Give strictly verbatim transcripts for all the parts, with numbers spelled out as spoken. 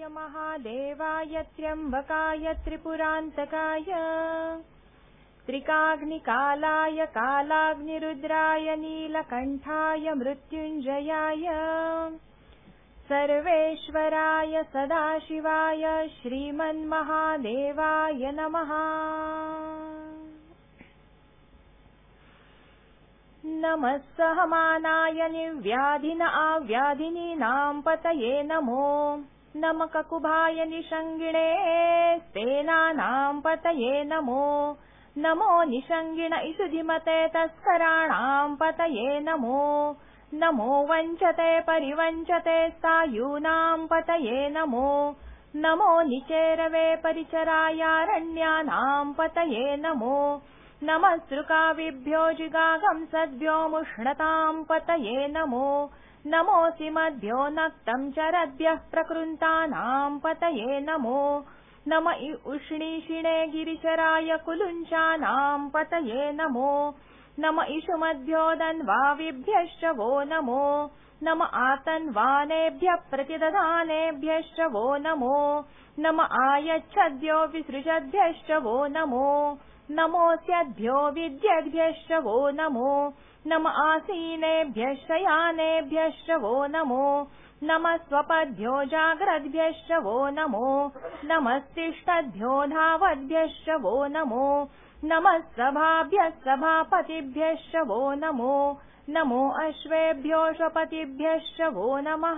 कालाय महादेवाय त्र्यंबकाय त्रिपुरांतकाय त्रिकाग्निकालाय कालाग्निरुद्राय नीलकंठाय मृत्युंजयाय सर्वेश्वराय सदाशिवाय श्रीमन्महादेवाय नमः। नमः सहमानाय निर्व्याधिन आव्याधिनीनां पतये नमो। नमः ककुभाय निषङ्गिणे स्तेनानां पतये नमो। नमो निषङ्गिण इषुधिमते तस्कराणां पतये नमो। नमो वञ्चते परिवञ्चते स्थायूनां पतये नमो। नमो निचेरवे परिचरायारण्यानां पतये नमो। नमः सृकाविभ्यो जिगागंसद्भ्यो मुष्णतां पतये नमो। नमोऽसि मद्भ्यो नक्तं चरद्भ्यः प्रकृन्तानां पतये नमो। नम उष्णीषिणे गिरिचराय कुलुञ्चानां पतये नमो। नम इषुमद्भ्यो दन्वाविभ्यश्च वो नमो। नम आतन्वानेभ्यः प्रतिदधानेभ्यश्च वो नमो। नम आयच्छद्भ्यो विसृजद्भ्यश्च वो नमो। नमोऽस्यद्भ्यो विद्यद्भ्यश्च वो नमो। नम आसीनेभ्यः शयानेभ्यश्च वो नमो। नमः स्वपद्भ्यो जाग्रद्भ्यश्च वो नमो। नमस्तिष्ठद्भ्यो धावद्भ्यश्च वो नमो। नमः सभाभ्यः सभापतिभ्यश्च वो नमो। नमो अश्वेभ्यो श्वपतिभ्यश्च वो नमः।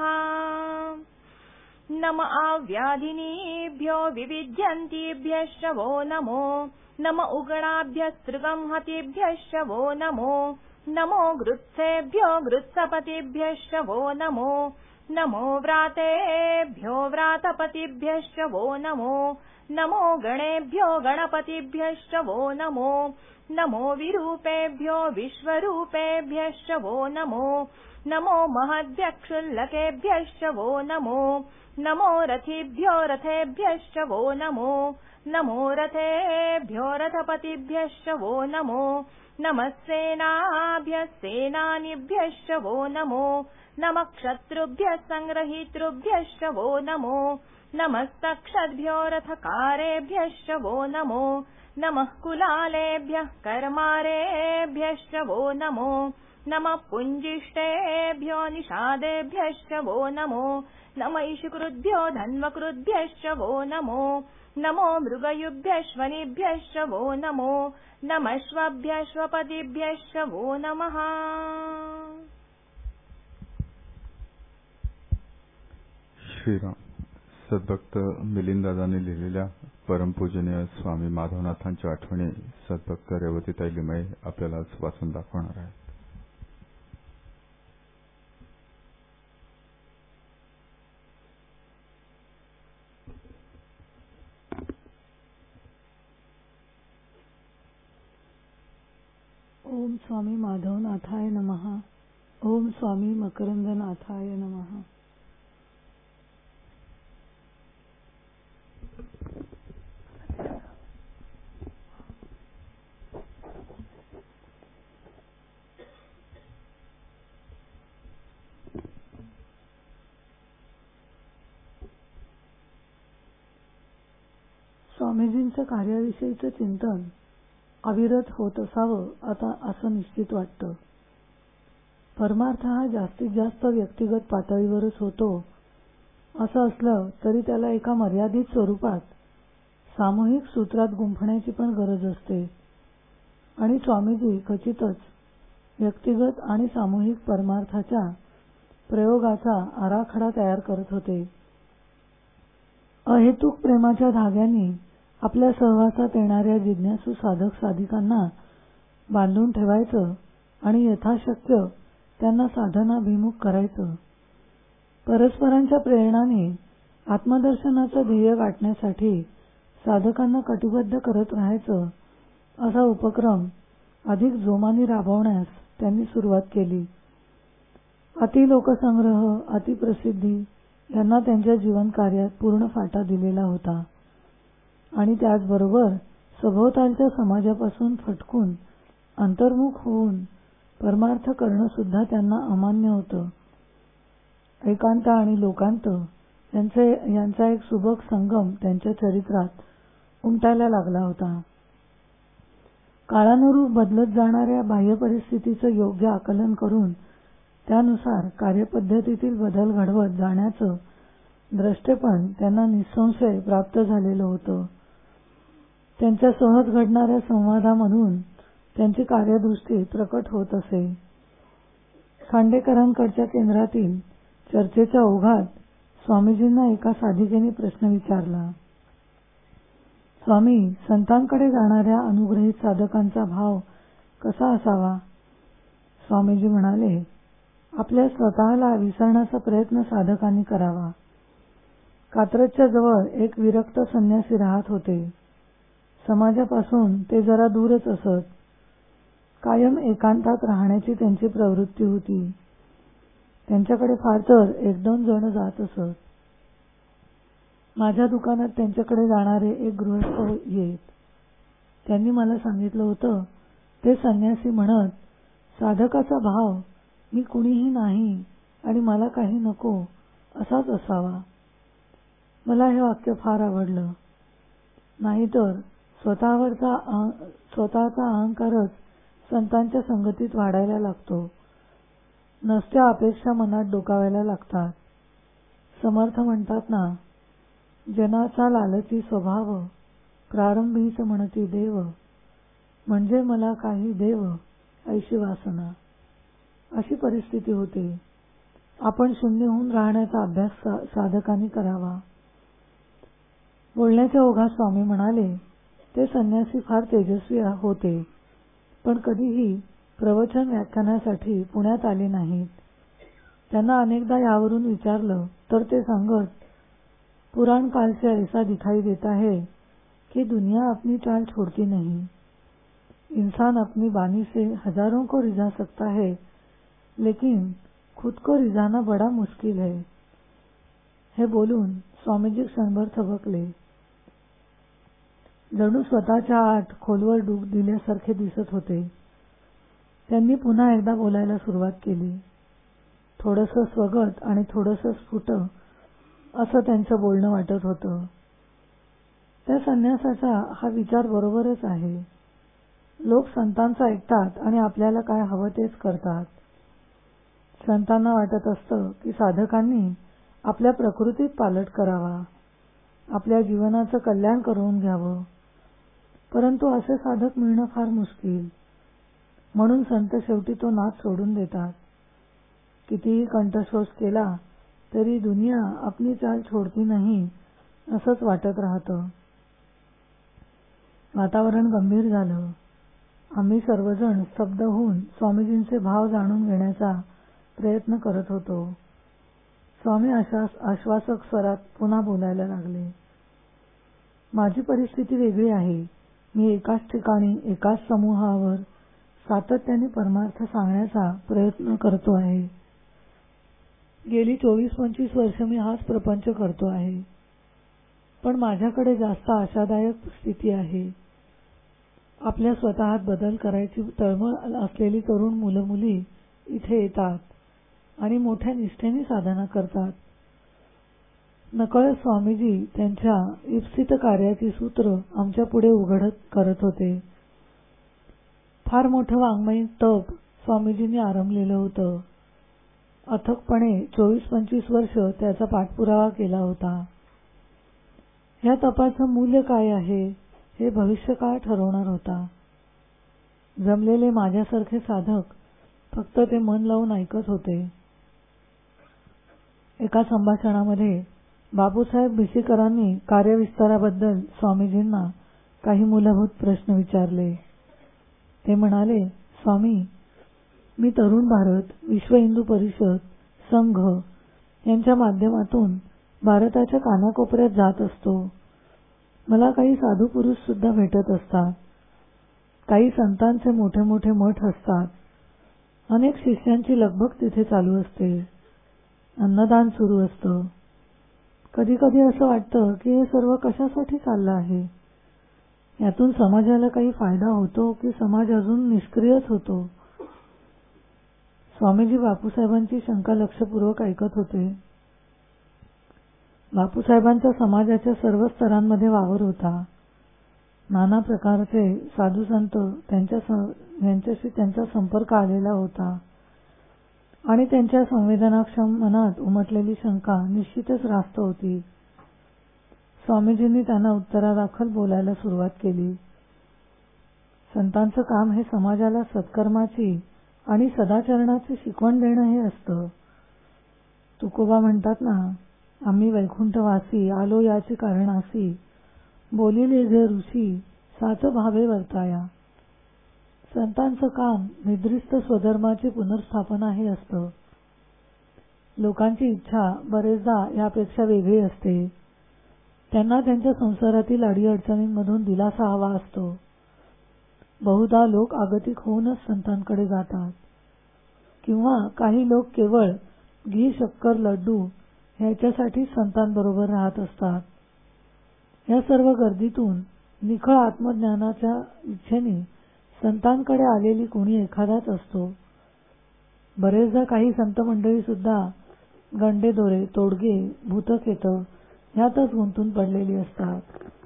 नम आव्याधिनीभ्यो विविध्यन्तीभ्यश्च वो नमो। नम उगणाभ्यस्त्रिगंहतिभ्यश्च वो नमो। नमो गृत्सेभ्यो गृत्सपतिभ्यश्च वो नमो। नमो व्रातेभ्यो व्रातपतिभ्यश्च वो नमो। नमो गणेभ्यो गणपतिभ्यश्च वो नमो। नमो विरूपेभ्यो विश्वरूपेभ्यश्च वो नमो। नमो महद्भ्यक्षुल्लकेभ्यश्च वो नमो। नमो रथिभ्यो रथेभ्यश्च वो नमो। नमो रथेभ्यो रथपतिभ्यश्च वो नमो। नमः सेनाभ्यः सेनानिभ्यश्च वो नमो। नमः क्षत्रुभ्यः संग्रहीतृभ्यश्च वो नमो। नमस्तक्षद्भ्यो रथकारेभ्यश्च वो नमो। नमः कुलालेभ्यः कर्मारेभ्यश्च वो नमो। नमः पुञ्जिष्टेभ्यो निषादेभ्यश्च वो नमो। नमः इषुकृद्भ्यो धन्वकृद्भ्यश्च वो नमो। नमो मृगयुभ्यश्वनिभ्यश्च वो नमो। नमः श्वभ्यश्वपतिभ्यश्च वो नमः। श्रीराम सद्भक्त मिलिंददादांनी लिहिलेल्या परमपूजनीय स्वामी माधवनाथांच्या आठवणी सद्भक्त रेवतीताई लिमये आपल्याला वाचून दाखवणार आहेत. ओम स्वामी माधवनाथाय नमः. ओम स्वामी मकरंदनाथाय नमः. स्वामीजींचं कार्याविषयीचं चिंतन अविरत होत असावं आता असं निश्चित वाटतं. परमार्थ हा जास्तीत जास्त व्यक्तिगत पातळीवरच होतो असं असलं तरी त्याला एका मर्यादित स्वरूपात सामूहिक सूत्रात गुंफण्याची पण गरज असते आणि स्वामीजी खचितच व्यक्तिगत आणि सामूहिक परमार्थाच्या प्रयोगाचा आराखडा तयार करत होते. अहेतुक प्रेमाच्या धाग्यांनी आपल्या सहवासात येणाऱ्या जिज्ञासू साधक साधिकांना बांधून ठेवायचं आणि यथाशक्य त्यांना साधनाभिमुख करायचं. परस्परांच्या प्रेरणाने आत्मदर्शनाचं ध्येय गाठण्यासाठी साधकांना कटिबद्ध करत राहायचं असा उपक्रम अधिक जोमाने राबवण्यास त्यांनी सुरुवात केली. अति लोकसंग्रह, अतिप्रसिद्धी यांना त्यांच्या जीवन कार्यात पूर्ण फाटा दिलेला होता आणि त्याचबरोबर सभोवतालच्या समाजापासून फटकून अंतर्मुख होऊन परमार्थ करणं सुद्धा त्यांना अमान्य होतं. एकांत आणि लोकांत यांचे यांचा एक सुबक संगम त्यांच्या चरित्रात उमटायला लागला होता. काळानुरूप बदलत जाणाऱ्या बाह्य परिस्थितीचं योग्य आकलन करून त्यानुसार कार्यपद्धतीतील बदल घडवत जाण्याचं द्रष्टेपण त्यांना निसंशय प्राप्त झालेलं होतं. त्यांच्या सहज घडणाऱ्या संवादामधून त्यांची कार्यदृष्टी प्रकट होत असे. खांडेकरांकडच्या केंद्रातील चर्चेच्या ओघात स्वामीजींना एका साधिकेने प्रश्न विचारला. स्वामी, संतांकडे जाणाऱ्या अनुग्रहित साधकांचा भाव कसा असावा? स्वामीजी म्हणाले, आपल्या स्वतःला विसरण्याचा प्रयत्न साधकांनी करावा. कात्रजच्या जवळ एक विरक्त संन्यासी राहत होते. समाजापासून ते जरा दूरच असत. कायम एकांतात राहण्याची त्यांची प्रवृत्ती होती. त्यांच्याकडे फार तर एक दोन जण जात असत. माझ्या दुकानात त्यांच्याकडे जाणारे एक गृहस्थ येत. त्यांनी मला सांगितलं होतं, ते संन्यासी म्हणत, साधकाचा भाव मी कुणीही नाही आणि मला काही नको असाच असावा. मला हे वाक्य फार आवडलं. नाहीतर स्वतःवरचा स्वतःचा अहंकारच संतांच्या संगतीत वाढायला लागतो. नसत्या अपेक्षा मनात डोकावायला लागतात. समर्थ म्हणतात ना, जनाचा लालची स्वभाव, प्रारंभीच म्हणती देव, म्हणजे मला काही देव ऐशी वासना. अशी परिस्थिती होते. आपण शून्य होऊन राहण्याचा अभ्यास साधकांनी करावा. बोलण्याच्या ओघात स्वामी म्हणाले, ते संन्यासी फार तेजस्वी होते, पण कधीही प्रवचन व्याख्यानासाठी पुण्यात आले नाहीत. त्यांना अनेकदा यावरून विचारलं तर ते सांगत, पुराण काल से ऐसा दिखाई देता है कि दुनिया अपनी चाल छोड़ती नहीं. इंसान अपनी बानी से हजारों को रिझा सकता है, लेकिन खुद को रिझाना बड़ा मुश्किल है. हे बोलून स्वामीजी क्षणभर थबकले. जणू स्वतःच्या आत खोलवर डूब दिल्यासारखे दिसत होते. त्यांनी पुन्हा एकदा बोलायला सुरुवात केली. थोडंसं स्वगत आणि थोडंसं स्फुट असं त्यांचं बोलणं वाटत होतं. त्या संन्यासाचा हा विचार बरोबरच आहे. लोक संतांचं ऐकतात आणि आपल्याला काय हवं तेच करतात. संतांना वाटत असतं की साधकांनी आपल्या प्रकृतीत पालट करावा, आपल्या जीवनाचं कल्याण करून घ्यावं. परंतु असे साधक मिळणं फार मुश्किल. म्हणून संत शेवटी तो नाद सोडून देतात. कितीही कंठशोष केला तरी दुनिया आपली चाल छोडती नाही असंच वाटत राहतं. वातावरण गंभीर झालं. आम्ही सर्वजण स्तब्ध होऊन स्वामीजींचे भाव जाणून घेण्याचा प्रयत्न करत होतो. स्वामी आश्वासक स्वरात पुन्हा बोलायला लागले. माझी परिस्थिती वेगळी आहे. मी एकाच ठिकाणी एकाच समूहावर सातत्याने परमार्थ सांगण्याचा प्रयत्न करतो आहे. गेली चोवीस पंचवीस वर्ष मी हाच प्रपंच करतो आहे. पण माझ्याकडे जास्त आशादायक स्थिती आहे. आपल्या स्वतःत बदल करायची तळमळ असलेली तरुण मुलं मुली इथे येतात आणि मोठ्या निष्ठेने साधना करतात. नकळत स्वामीजी त्यांच्या इप्सित कार्याची सूत्र आमच्या पुढे उघड करत होते. फार मोठं वाङ्मयीन तप स्वामीजींनी आरंभलेलं होतं. अथकपणे चोवीस पंचवीस वर्ष त्याचा पाठपुरावा केला होता. या तपाचं मूल्य काय आहे हे भविष्यकाळ ठरवणार होता. जमलेले माझ्यासारखे साधक फक्त ते मन लावून ऐकत होते. एका संभाषणामध्ये बापूसाहेब भिशीकरांनी कार्यविस्ताराबद्दल स्वामीजींना काही मूलभूत प्रश्न विचारले. ते म्हणाले, स्वामी, मी तरुण भारत, विश्व हिंदू परिषद, संघ यांच्या माध्यमातून भारताच्या कानाकोपऱ्यात जात असतो. मला काही साधू पुरुष सुद्धा भेटत असतात. काही संतांचे मोठे मोठे मठ असतात. अनेक शिष्यांची लगबग तिथे चालू असते. अन्नदान सुरू असतं. कधी कधी असं वाटतं की हे सर्व कशासाठी चाललं आहे. यातून समाजाला काही फायदा होतो की समाज अजून निष्क्रियच होतो. स्वामीजी बापूसाहेबांची शंका लक्षपूर्वक ऐकत होते. बापूसाहेबांचा समाजाच्या सर्व स्तरांमध्ये वावर होता. नाना प्रकारचे साधू संत त्यांच्या यांच्याशी त्यांचा संपर्क आलेला होता आणि त्यांच्या संवेदनाक्षम मनात उमटलेली शंका निश्चितच रास्त होती. स्वामीजींनी त्यांना उत्तरादाखल बोलायला सुरुवात केली. संतांचं काम हे समाजाला सत्कर्माची आणि सदाचरणाची शिकवण देणं हे असतं. तुकोबा म्हणतात ना, आम्ही वैकुंठवासी आलो याची कारणासी, बोलिले जे ऋषी साच भावे वर्ताया. संतांचं काम निद्रिस्त स्वधर्माची पुनर्स्थापना हे असतं. लोकांची इच्छा बरेचदा यापेक्षा वेगळी असते. त्यांना त्यांच्या संसारातील अडीअडचणींमधून दिलासा हवा असतो. बहुधा लोक आगतिक होऊनच संतांकडे जातात किंवा काही लोक केवळ घी शक्कर लड्डू ह्याच्यासाठी संतांबरोबर राहत असतात. या सर्व गर्दीतून निखळ आत्मज्ञानाच्या इच्छेने संतांकडे आलेली कोणी एखादाच असतो. बरेचदा काही संत मंडळी सुद्धा गंडेदोरे, तोडगे, भूतकेत ह्यातच गुंतून पडलेली असतात.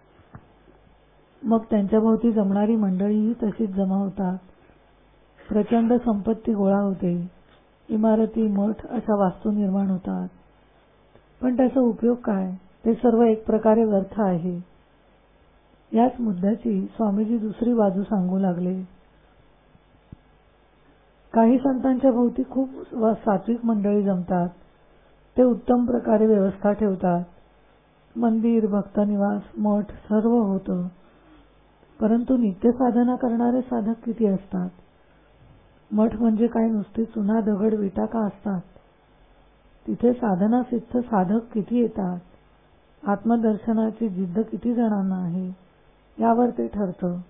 मग त्यांच्या भोवती जमणारी मंडळीही तशीच जमा होतात. प्रचंड संपत्ती गोळा होते. इमारती, मठ अशा वास्तू निर्माण होतात. पण त्याचा उपयोग काय? ते सर्व एक प्रकारे व्यर्थ आहे. याच मुद्द्याची स्वामीजी दुसरी बाजू सांगू लागले. काही संतांच्या भोवती खूप सात्विक मंडळी जमतात. ते उत्तम प्रकारे व्यवस्था ठेवतात. मंदिर, भक्तनिवास, मठ सर्व होतं. परंतु नित्य साधना करणारे साधक किती असतात? मठ म्हणजे काय नुसती चुना दगड विटा का असतात? तिथे साधना सिद्ध साधक किती येतात? आत्मदर्शनाची जिद्द किती जणांना आहे यावर ते ठरतं.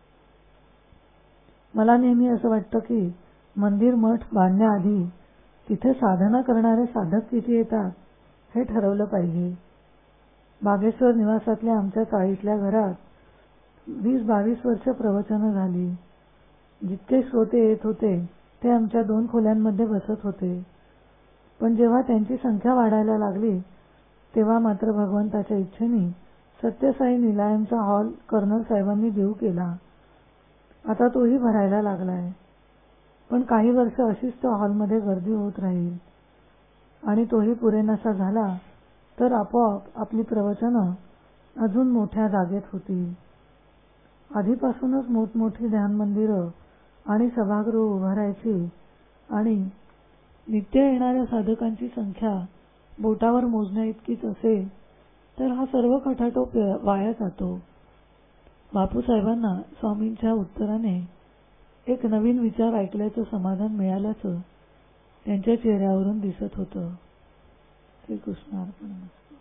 मला नेहमी असं वाटतं की मंदिर मठ बांधण्याआधी तिथे साधना करणारे साधक किती येतात हे ठरवलं पाहिजे. बागेश्वर निवासातल्या आमच्या चाळीतल्या घरात वीस बावीस वर्ष प्रवचनं झाली. जितके श्रोते येत होते ते आमच्या दोन खोल्यांमध्ये बसत होते. पण जेव्हा त्यांची संख्या वाढायला लागली तेव्हा मात्र भगवंताच्या इच्छेने सत्यसाई निलायमचा हॉल कर्नल साहेबांनी देऊ केला. आता तोही भरायला लागलाय. पण काही वर्ष अशीच त्या हॉलमध्ये गर्दी होत राहील आणि तोही पुरेनासा झाला तर आपोआप आपली प्रवचनं अजून मोठ्या जागेत होतील. आधीपासूनच मोठमोठी ध्यान मंदिरं आणि सभागृह उभारायची आणि नित्य येणाऱ्या साधकांची संख्या बोटावर मोजण्या इतकीच असेल तर हा सर्व खटाटोप वाया जातो. बापूसाहेबांना स्वामींच्या उत्तराने एक नवीन विचार ऐकल्याचं समाधान मिळाल्याचं त्यांच्या चेहऱ्यावरून दिसत होतं. श्रीकृष्णार्पण मस्तु.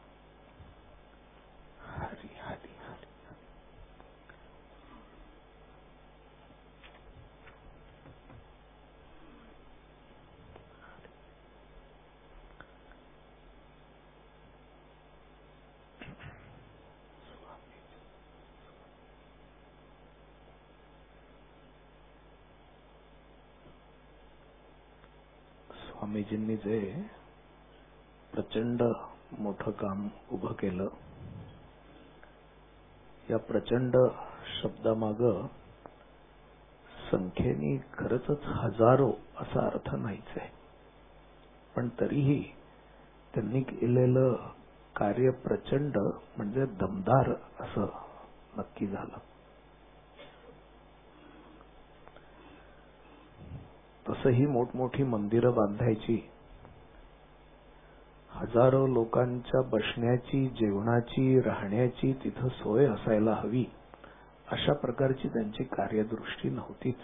हरी हरी हरी. स्वामीजींनी जे प्रचंड मोठं काम उभं केलं, या प्रचंड शब्दामागं संख्येने खरंच हजारो असा अर्थ नाहीच आहे. पण तरीही त्यांनी केलेलं कार्य प्रचंड म्हणजे दमदार असं नक्की झालं. तसंही मोठमोठी मंदिरं बांधायची, हजारो लोकांच्या बसण्याची, जेवणाची, राहण्याची तिथं सोय असायला हवी अशा प्रकारची त्यांची कार्यदृष्टी नव्हतीच.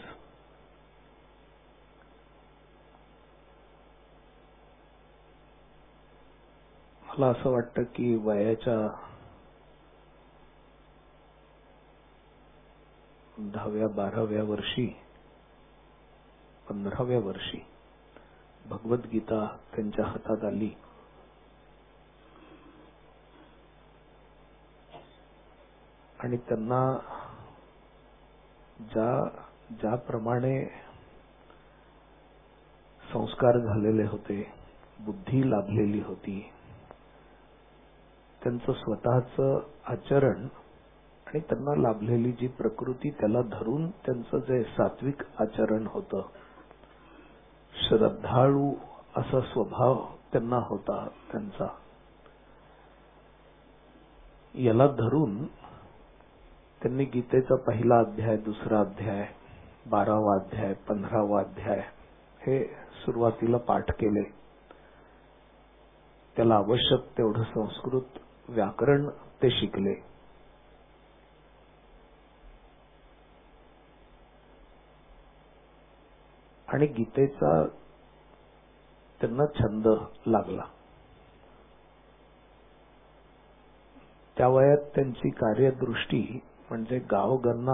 मला असं वाटतं की वयाच्या दहाव्या बाराव्या वर्षी पंधराव्या वर्षी भगवद्गीता त्यांच्या हातात आली आणि त्यांना ज्या ज्याप्रमाणे संस्कार झालेले होते, बुद्धी लाभलेली होती, त्यांचं स्वतःचं आचरण आणि त्यांना लाभलेली जी प्रकृती त्याला धरून त्यांचं जे सात्विक आचरण होतं, श्रद्धाळू असा स्वभाव त्यांना होता त्यांचा, याला धरून त्यांनी गीतेचा पहिला अध्याय, दुसरा अध्याय, बारावा अध्याय, पंधरावा अध्याय हे सुरुवातीला पाठ केले. त्याला आवश्यक तेवढं संस्कृत व्याकरण ते शिकले. आणि गीतेचा त्यांना छंद लागला. त्या वयात त्यांची कार्यदृष्टी म्हणजे गावगन्ना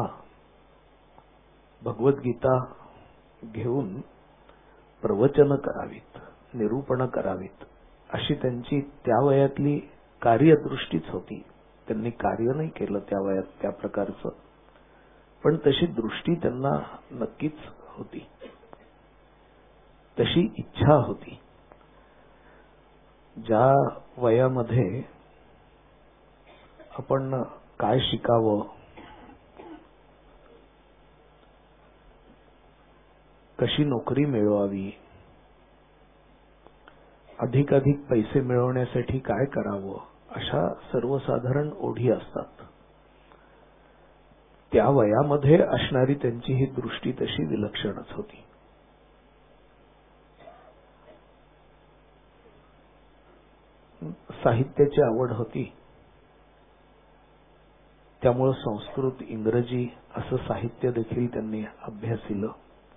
भगवद्गीता घेऊन प्रवचन करावीत, निरूपण करावीत, अशी त्यांची त्या वयातली कार्यदृष्टीच होती. त्यांनी कार्य नाही केलं त्या वयात त्या प्रकारचं, पण तशी दृष्टी त्यांना नक्कीच होती, तशी इच्छा होती. ज्या वयामध्ये आपण काय शिकावं, कशी नोकरी मिळवावी, अधिकाधिक पैसे मिळवण्यासाठी काय करावं, अशा सर्वसाधारण ओढी असतात. त्या वयामध्ये असणारी त्यांची ही दृष्टी तशी विलक्षणच होती. साहित्याची आवड होती, त्यामुळे संस्कृत, इंग्रजी असं साहित्य देखील त्यांनी अभ्यासिलं.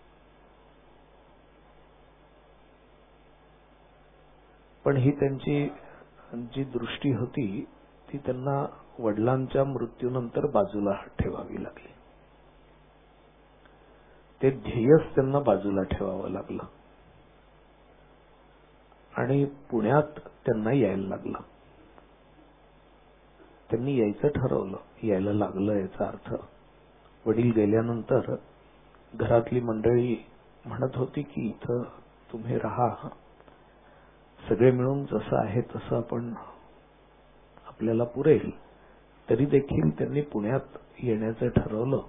पण ही त्यांची जी दृष्टी होती ती त्यांना वडिलांच्या मृत्यूनंतर बाजूला ठेवावी लागली. ते ध्येयच त्यांना बाजूला ठेवावं लागलं आणि पुण्यात त्यांना यायला लागलं. त्यांनी यायचं ठरवलं, यायला लागलं याचा अर्थ वडील गेल्यानंतर घरातली मंडळी म्हणत होती की इथं तुम्ही राहा, सगळे मिळून जसं आहे तसं आपण आपल्याला पुरेल. तरी देखील त्यांनी पुण्यात येण्याचं ठरवलं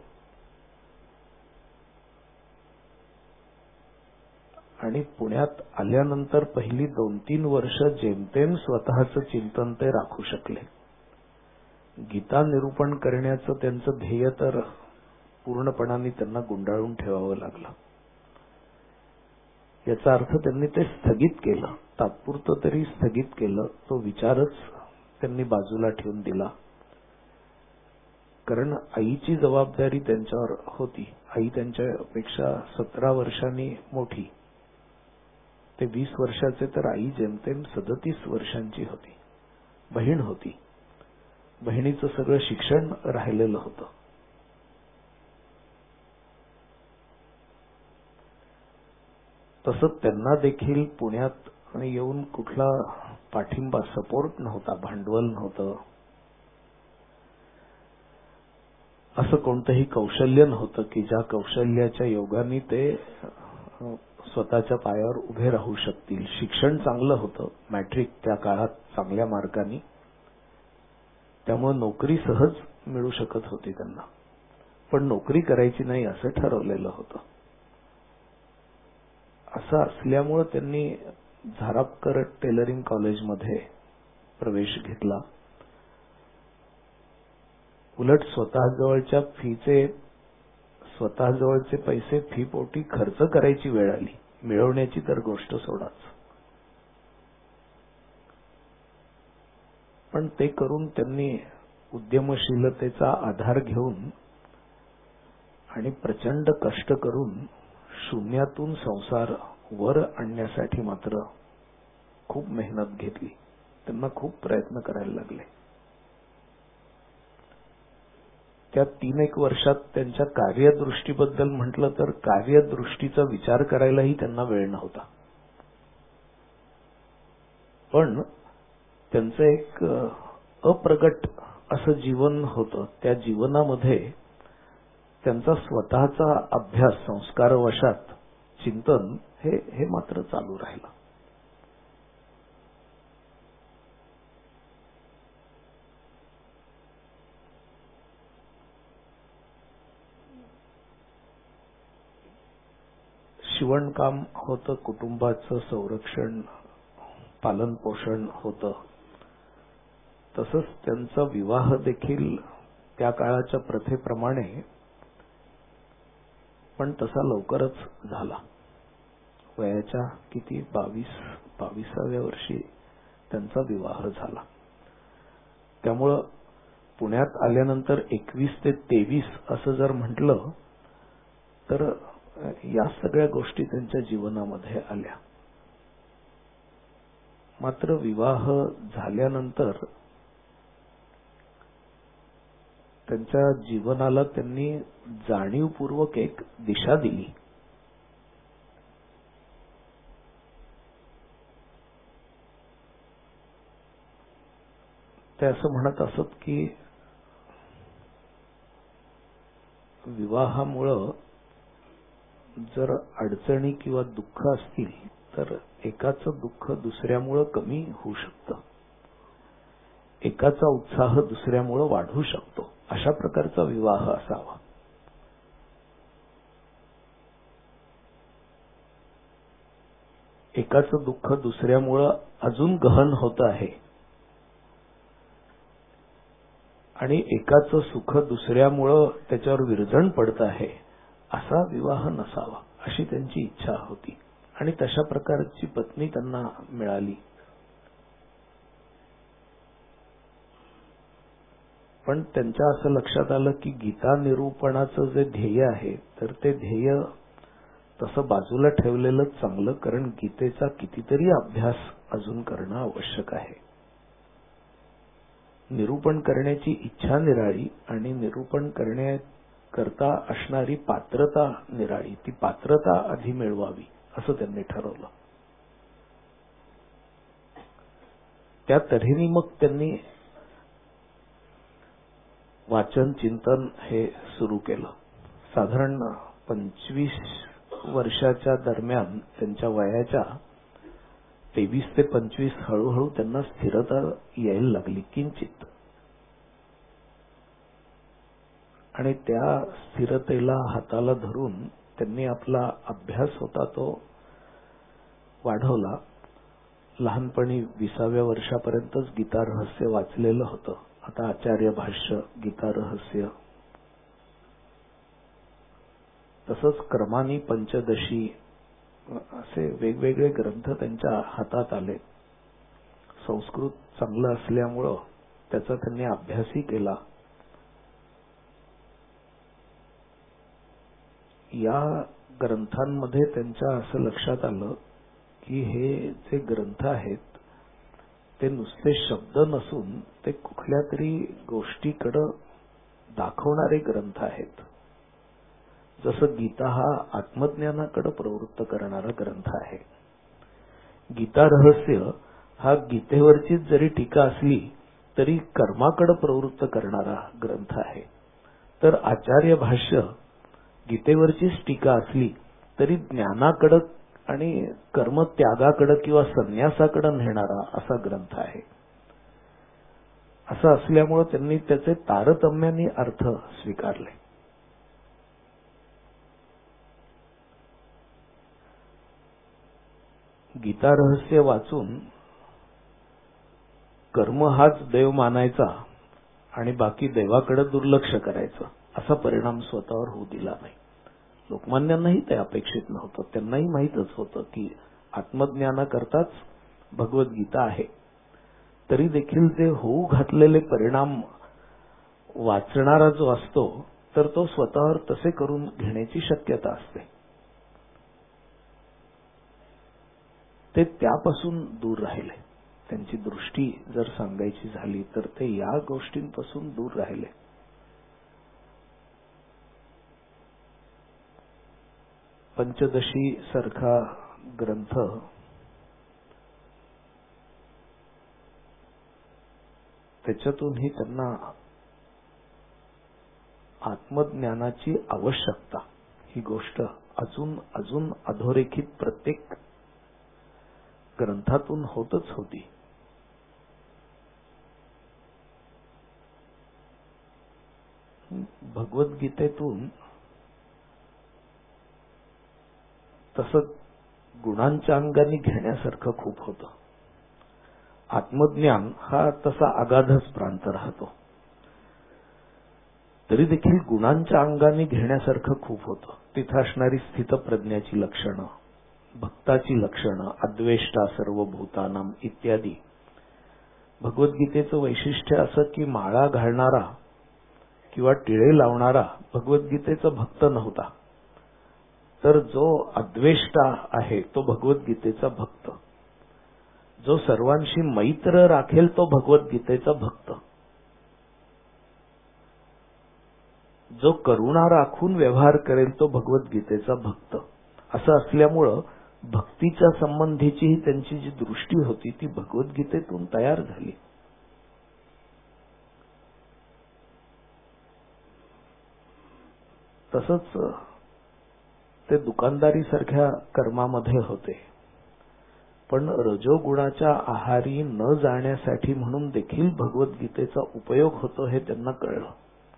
आणि पुण्यात आल्यानंतर पहिली दोन तीन वर्ष जेमतेम स्वतःचं चिंतन ते राखू शकले. गीता निरूपण करण्याचं त्यांचं ध्येय तर पूर्णपणाने त्यांना गुंडाळून ठेवावं लागलं. याचा अर्थ त्यांनी ते स्थगित केलं, तात्पुरतं तरी स्थगित केलं. तो विचारच त्यांनी बाजूला ठेवून दिला. कारण आईची जबाबदारी त्यांच्यावर होती. आई त्यांच्यापेक्षा सतरा वर्षांनी मोठी, ते वीस वर्षाचे, तर आई जेमतेम सदतीस वर्षांची होती. बहीण होती, बहिणीचं सगळं शिक्षण राहिलेलं होतं. तसंच त्यांना देखील पुण्यात येऊन कुठला पाठिंबा, सपोर्ट नव्हता, भांडवल नव्हतं, असं कोणतंही कौशल्य नव्हतं की ज्या कौशल्याच्या योगाने ते स्वतःच्या पायावर उभे राहू शकतील. शिक्षण चांगलं होतं, मॅट्रिक त्या काळात चांगल्या मार्कांनी, त्यामुळे नोकरी सहज मिळू शकत होती त्यांना. पण नोकरी करायची नाही असं ठरवलेलं होतं. असं असल्यामुळे त्यांनी झारापकर टेलरिंग कॉलेजमध्ये प्रवेश घेतला. उलट स्वतः जवळच्या फीचे स्वतः जवळचे पैसे फी पोटी खर्च करायची वेळ आली, मिळवण्याची तर गोष्ट सोडाच. पण ते करून त्यांनी उद्यमशीलतेचा आधार घेऊन आणि प्रचंड कष्ट करून शून्यातून संसार वर आणण्यासाठी मात्र खूप मेहनत घेतली. त्यांना खूप प्रयत्न करायला लागले. त्या तीन एक वर्षात त्यांच्या कार्यदृष्टीबद्दल म्हटलं तर कार्यदृष्टीचा विचार करायलाही त्यांना वेळ नव्हता. पण त्यांचं एक अप्रगट असं जीवन होतं. त्या जीवनामध्ये त्यांचा स्वतःचा अभ्यास, संस्कारवशात चिंतन हे हे मात्र चालू राहिलं. शिवणकाम होतं, कुटुंबाचं संरक्षण पालन पोषण होतं, तसंच त्यांचा विवाह देखील त्या काळाच्या प्रथेप्रमाणे पण तसा लवकरच झाला. वयाच्या किती बावीस बावीसाव्या वर्षी त्यांचा विवाह झाला. त्यामुळं पुण्यात आल्यानंतर एकवीस ते तेवीस असं जर म्हटलं तर या सगळ्या गोष्टी त्यांच्या जीवनामध्ये आल्या. मात्र विवाह झाल्यानंतर त्यांच्या जीवनाला त्यांनी जाणीवपूर्वक एक दिशा दिली. ते असं म्हणत असत की विवाहामुळं जर अडचणी किंवा दुःख असतील तर एकाचं दुःख दुसऱ्यामुळं कमी होऊ शकतं, एकाचा उत्साह दुसऱ्यामुळं वाढू शकतो. अशा प्रकारचा विवाह असावा. एकाचं दुःख दुसऱ्यामुळं अजून गहन होत आहे आणि एकाचं सुख दुसऱ्यामुळं त्याच्यावर विरजण पडत आहे, असा विवाह नसावा अशी त्यांची इच्छा होती. आणि तशा प्रकारची पत्नी त्यांना मिळाली. पण त्यांच्या असं लक्षात आलं की गीता निरूपणाचं जे ध्येय आहे तर ते ध्येय तसं बाजूला ठेवलेलं चांगलं, कारण गीतेचा कितीतरी अभ्यास अजून करणं आवश्यक आहे. निरूपण करण्याची इच्छा निराळी आणि निरूपण करण्याकरता असणारी पात्रता निराळी. ती पात्रता आधी मिळवावी असं त्यांनी ठरवलं. त्या तऱ्हेने मग त्यांनी वाचन चिंतन हे सुरू केलं. साधारण पंचवीस वर्षाच्या दरम्यान त्यांच्या वयाच्या तेवीस ते पंचवीस हळूहळू त्यांना स्थिरता यायला लागली किंचित. आणि त्या स्थिरतेला हाताला धरून त्यांनी आपला अभ्यास होता तो वाढवला. लहानपणी विसाव्या वर्षापर्यंतच गीता रहस्य वाचलेलं होतं. आता आचार्य भाष्य, गीता रहस्य, तसंच क्रमानी पंचदशी असे वेगवेगळे ग्रंथ त्यांच्या हातात आले. संस्कृत चांगलं असल्यामुळं त्याचा त्यांनी अभ्यासही केला. या ग्रंथांमध्ये त्यांच्या असं लक्षात आलं की हे जे ग्रंथ आहेत ते नुसते शब्द नसून ते कुठल्या तरी गोष्टीकडे दाखवणारे ग्रंथ आहेत. जसं गीता हा आत्मज्ञानाकडे प्रवृत्त करणारा ग्रंथ आहे. गीता रहस्य हा गीतेवरचीच जरी टीका असली तरी कर्माकडे प्रवृत्त करणारा ग्रंथ आहे. तर आचार्य भाष्य गीतेवरचीच टीका असली तरी ज्ञानाकडे आणि कर्मत्यागाकडे किंवा संन्यासाकडे नेणारा असा ग्रंथ आहे. असं असल्यामुळे त्यांनी त्याचे तारतम्याने अर्थ स्वीकारले. गीता रहस्य वाचून कर्म हाच देव मानायचा आणि बाकी देवाकडे दुर्लक्ष करायचं असा परिणाम स्वतःवर होऊ दिला नाही. लोकमान्यांनाही ते अपेक्षित नव्हतं. त्यांनाही माहीतच होतं की आत्मज्ञानाकरताच भगवद्गीता आहे. तरी देखील ते होऊ घातलेले परिणाम वाचणारा जो असतो तर तो स्वतःवर तसे करून घेण्याची शक्यता असते. ते त्यापासून दूर राहिले. त्यांची दृष्टी जर सांगायची झाली तर ते या गोष्टींपासून दूर राहिले. पंचदशी सारखा ग्रंथ त्याच्यातूनही त्यांना आत्मज्ञानाची आवश्यकता ही गोष्ट अजून अजून अधोरेखित प्रत्येक ग्रंथातून होतच होती. भगवद्गीतेतून तसं गुणांच्या अंगाने घेण्यासारखं खूप होतं. आत्मज्ञान हा तसा अगाधच प्रांत राहतो. तरी देखील गुणांच्या अंगाने घेण्यासारखं खूप होतं. तिथं असणारी स्थितप्रज्ञाची लक्षणं, भक्ताची लक्षणं, अद्वेष्टा सर्वभूतानाम इत्यादी. भगवद्गीतेचं वैशिष्ट्य असं की माळा घालणारा किंवा टिळे लावणारा भगवद्गीतेचा भक्त नव्हता, तर जो अद्वेष्टा आहे तो भगवद्गीतेचा भक्त, जो सर्वांशी मैत्र राखेल तो भगवद्गीतेचा भक्त, जो करुणा राखून व्यवहार करेल तो भगवद्गीतेचा भक्त. असं असल्यामुळं भक्तीच्या संबंधीची ही त्यांची जी दृष्टी होती ती भगवद्गीतेतून तयार झाली. तसंच ते दुकानदारी सारख्या कर्मामध्ये होते, पण रजोगुणाच्या आहारी न जाण्यासाठी म्हणून देखील भगवद्गीतेचा उपयोग होतो हे त्यांना कळलं.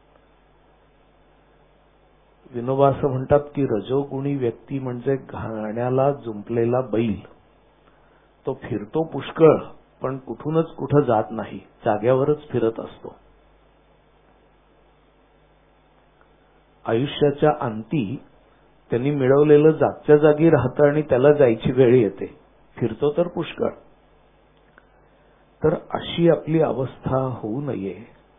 विनोबा असं म्हणतात की रजोगुणी व्यक्ती म्हणजे घाण्याला जुंपलेला बैल. तो फिरतो पुष्कळ पण कुठूनच कुठं जात नाही, जाग्यावरच फिरत असतो. आयुष्याच्या अंती त्यांनी मिळवलेलं जागच्या जागी राहतं आणि त्याला जायची वेळ येते. फिरतो तर पुष्कळ. तर अशी आपली अवस्था होऊ नये.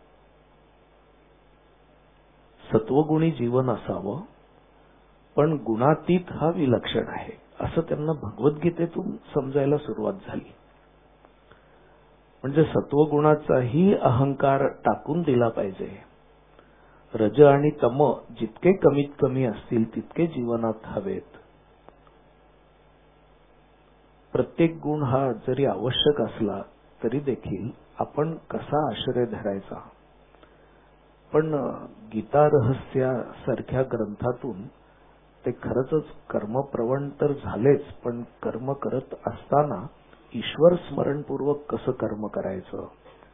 सत्वगुणी जीवन असावं, पण गुणातीत हा विलक्षण आहे असं त्यांना भगवद्गीतेतून समजायला सुरुवात झाली. म्हणजे सत्वगुणाचाही अहंकार टाकून दिला पाहिजे. रज आणि तम जितके कमीत कमी असतील तितके जीवनात हवेत. प्रत्येक गुण हा जरी आवश्यक असला तरी देखील आपण कसा आश्रय धरायचा. पण गीता रहस्यासारख्या ग्रंथातून ते खरंच कर्मप्रवण तर झालेच, पण कर्म करत असताना ईश्वर स्मरणपूर्वक कसं कर्म करायचं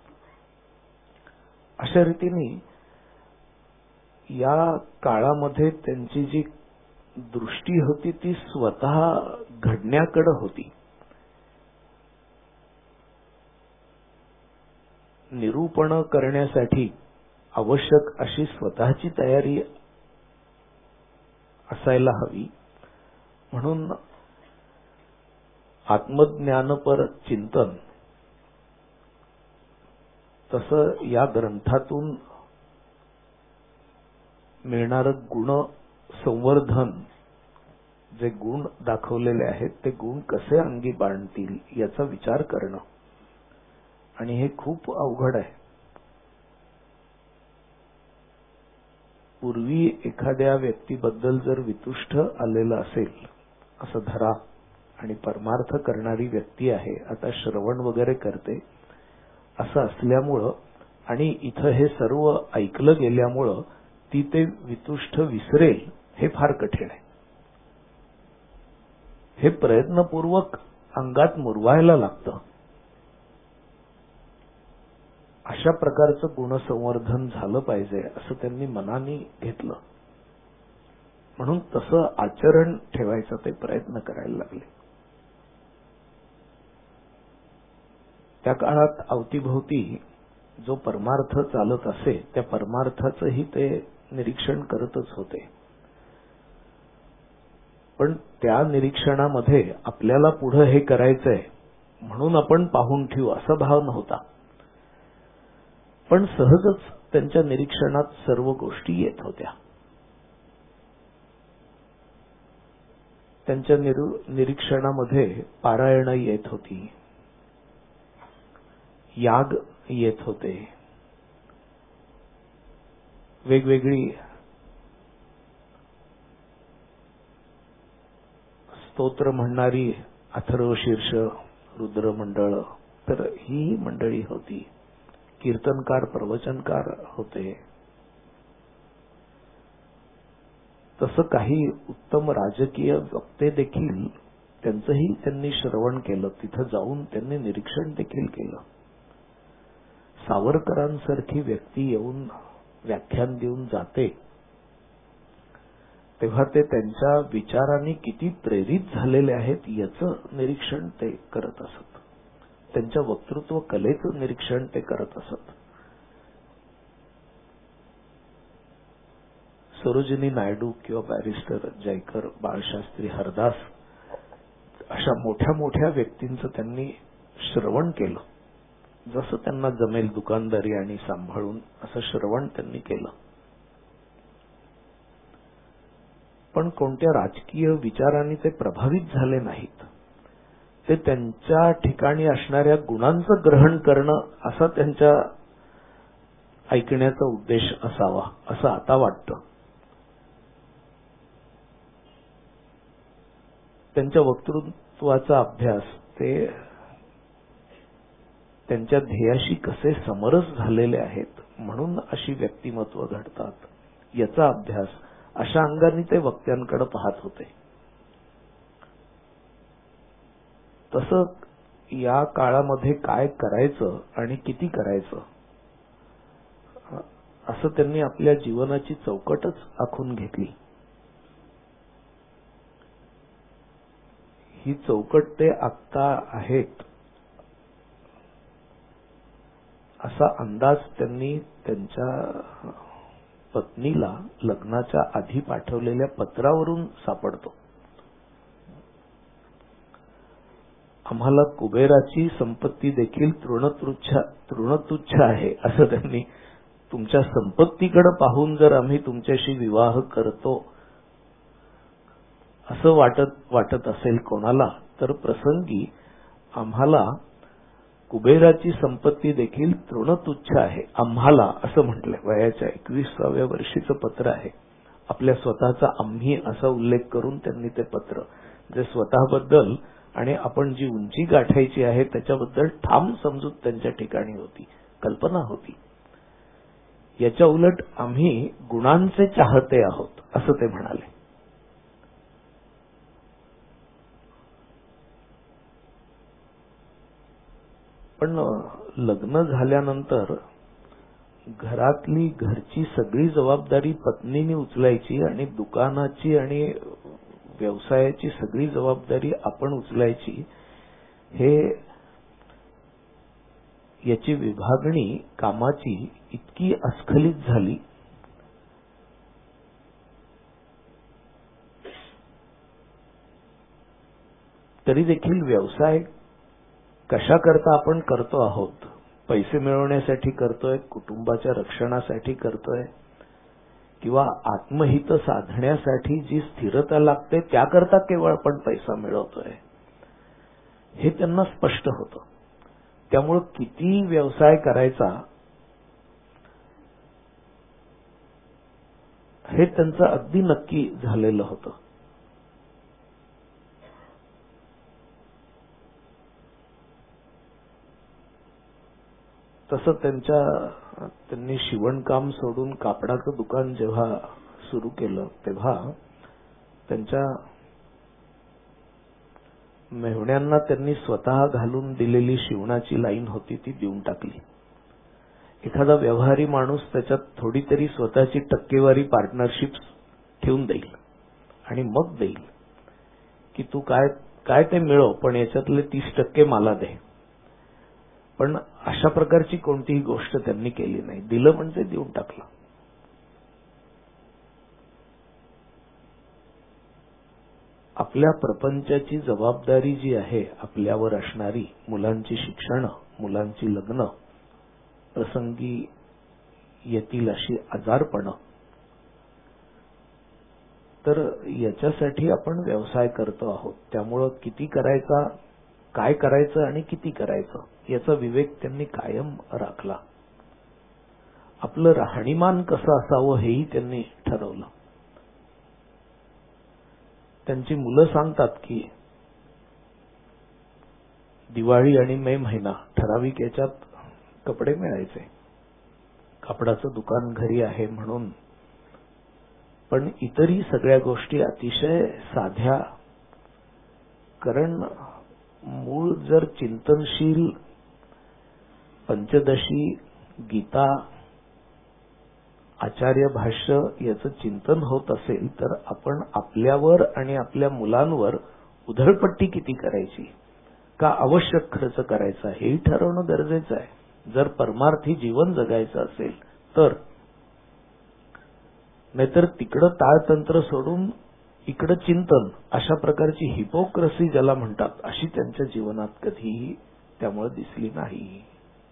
अशा रीतीने या काळामध्ये त्यांची जी दृष्टी होती ती स्वतः घडण्याकडे होती. निरूपण करण्यासाठी आवश्यक अशी स्वतःची तयारी असायला हवी. म्हणून आत्मज्ञानपर चिंतन तसं या ग्रंथातून मिळणारं गुण संवर्धन, जे गुण दाखवलेले आहेत ते गुण कसे अंगी बाणतील याचा विचार करणं, आणि हे खूप अवघड आहे. पूर्वी एखाद्या व्यक्तीबद्दल जर वितुष्ट आलेलं असेल असं धरा, आणि परमार्थ करणारी व्यक्ती आहे, आता श्रवण वगैरे करते असं असल्यामुळं आणि इथं हे सर्व ऐकलं गेल्यामुळं ती ते वितुष्ट विसरेल हे फार कठीण आहे. हे प्रयत्नपूर्वक अंगात मुरवायला लागतं. अशा प्रकारचं गुणसंवर्धन झालं पाहिजे असं त्यांनी मनाने घेतलं. म्हणून तसं आचरण ठेवायचं ते प्रयत्न करायला लागले. त्या काळात अवतीभोवती जो परमार्थ चालत असे त्या परमार्थाचंही ते निरीक्षण करतच होते. पण त्या निरीक्षणामध्ये आपल्याला पुढे हे करायचंय म्हणून आपण पाहून ठेवू असा भाव नव्हता. पण सहजच त्यांच्या निरीक्षणात सर्व गोष्टी येत होत्या. त्यांच्या निरीक्षणामध्ये पारायण येत होती, याग येत होते, वेगवेगळी स्तोत्र म्हणणारी अथर्वशीर्ष, रुद्रमंडळ, तर ही मंडळी होती. कीर्तनकार, प्रवचनकार होते. तसं काही उत्तम राजकीय वक्ते देखील त्यांचंही त्यांनी श्रवण केलं. तिथं जाऊन त्यांनी निरीक्षण देखील केलं. सावरकरांसारखी व्यक्ती येऊन व्याख्यान देऊन जाते तेव्हा ते त्यांच्या विचारांनी किती प्रेरित झालेले आहेत याचं निरीक्षण ते करत असत. त्यांच्या वक्तृत्व कलेचं निरीक्षण ते करत असत. सरोजिनी नायडू किंवा बॅरिस्टर जयकर, बाळशास्त्री, हरदास अशा मोठ्या मोठ्या व्यक्तींचं त्यांनी श्रवण केलं. जसं त्यांना जमेल दुकानदारी आणि सांभाळून असं श्रवण त्यांनी केलं. पण कोणत्या राजकीय विचारांनी ते प्रभावित झाले नाहीत. ते त्यांच्या ठिकाणी असणाऱ्या गुणांचं ग्रहण करणं असा त्यांच्या ऐकण्याचा उद्देश असावा असं आता वाटतं. त्यांच्या वक्तृत्वाचा अभ्यास ते त्यांच्या ध्येयाशी कसे समरस झालेले आहेत म्हणून अशी व्यक्तिमत्व घडतात याचा अभ्यास अशा अंगाने ते वक्त्यांकडे पाहत होते. तसं या काळामध्ये काय करायचं आणि किती करायचं असं त्यांनी आपल्या जीवनाची चौकटच आखून घेतली. ही चौकट ते आखता आहेत असा अंदाज त्यांनी त्यांच्या पत्नीला लग्नाच्या आधी पाठवलेल्या पत्रावरून सापडतो. आम्हाला कुबेराची संपत्ती देखील तृणतुच्छ तृणतुच्छ आहे असं त्यांनी, तुमच्या संपत्तीकडे पाहून जर आम्ही तुमच्याशी विवाह करतो असं वाटत वाटत असेल कोणाला तर प्रसंगी आम्हाला कुबेराची संपत्ती देखील तृणतुच्छ आहे. आम्हाला असं म्हटलंय. वयाच्या एकविसाव्या वर्षीचं पत्र आहे. आपल्या स्वतःचा आम्ही असा उल्लेख करून त्यांनी ते पत्र, जे स्वतःबद्दल आणि आपण जी उंची गाठायची आहे त्याच्याबद्दल ठाम समजूत त्यांच्या ठिकाणी होती, कल्पना होती. याच्या उलट आम्ही गुणांचे चाहते आहोत असं ते म्हणाले. पण लग्न झाल्यानंतर घरातली घरची सगळी जबाबदारी पत्नीने उचलायची आणि दुकानाची आणि व्यवसायाची सगळी जबाबदारी आपण उचलायची, हे याची विभागणी कामाची इतकी अस्खलित झाली तरी देखील व्यवसाय कशा करता आपण करतो आहोत, पैसे मिळवण्यासाठी करतोय, कुटुंबाच्या रक्षणासाठी करतोय किंवा आत्महित साधण्यासाठी जी स्थिरता लागते त्याकरता केवळ आपण पैसा मिळवतोय, हे त्यांना स्पष्ट होतं. त्यामुळे किती व्यवसाय करायचा हे त्यांचं अगदी नक्की झालेलं होतं. तसं त्यांच्या त्यांनी शिवणकाम सोडून कापडाचं दुकान जेव्हा सुरू केलं तेव्हा त्यांच्या मेहुण्यांना त्यांनी स्वतः घालून दिलेली शिवणाची लाईन होती ती देऊन टाकली. एखादा व्यवहारी माणूस त्याच्यात थोडी तरी स्वतःची टक्केवारी पार्टनरशिप ठेवून देईल आणि मग देईल की तू काय काय ते मिळव पण याच्यातले तीस टक्के मला दे. पण अशा प्रकारची कोणतीही गोष्ट त्यांनी केली नाही. दिलं म्हणजे देऊन टाकलं. आपल्या प्रपंचाची जबाबदारी जी आहे आपल्यावर असणारी, मुलांची शिक्षण, मुलांची लग्न, प्रसंगी येतील अशी आजारपणं, तर याच्यासाठी आपण व्यवसाय करतो आहोत. त्यामुळं किती करायचा, काय करायचं आणि किती करायचं याचा विवेक त्यांनी कायम राखला. आपलं राहणीमान कसं असावं हेही त्यांनी ठरवलं. त्यांची मुलं सांगतात की दिवाळी आणि मे महिना ठराविक याच्यात कपडे मिळायचे, कापडाचं दुकान घरी आहे म्हणून, पण इतरही सगळ्या गोष्टी अतिशय साध्या. कारण मूळ जर चिंतनशील पंचदशी, गीता आचार्य भाष्य याचं चिंतन होत असेल तर आपण आपल्यावर आणि आपल्या मुलांवर उधळपट्टी किती करायची, का आवश्यक खर्च करायचा, हेही ठरवणं गरजेचं आहे जर परमार्थी जीवन जगायचं असेल तर. नाहीतर तिकडं ताळतंत्र सोडून इकडं चिंतन, अशा प्रकारची हिपोक्रसी ज्याला म्हणतात अशी त्यांच्या जीवनात कधीही त्यामुळे दिसली नाही.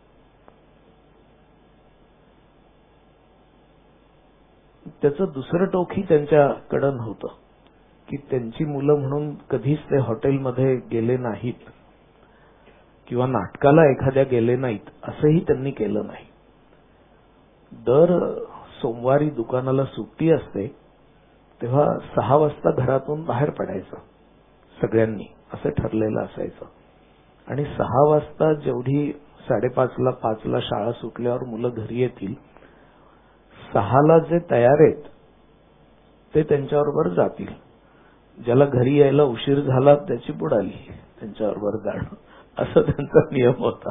त्याचं दुसरं टोकही त्यांच्याकडं नव्हतं की त्यांची मुलं म्हणून कधीच ते हॉटेलमध्ये गेले नाहीत किंवा नाटकाला एखाद्या गेले नाहीत असंही त्यांनी केलं नाही. दर सोमवारी दुकानाला सुट्टी असते तेव्हा सहा वाजता घरातून बाहेर पडायचं सगळ्यांनी, असं ठरलेलं असायचं. आणि सहा वाजता जेवढी साडेपाचला पाचला शाळा सुटल्यावर मुलं घरी येतील, सहाला जे तयार आहेत ते त्यांच्याबरोबर जातील. ज्याला घरी यायला उशीर झाला त्याची बुडाली त्यांच्याबरोबर जाणं, असं त्यांचा नियम होता.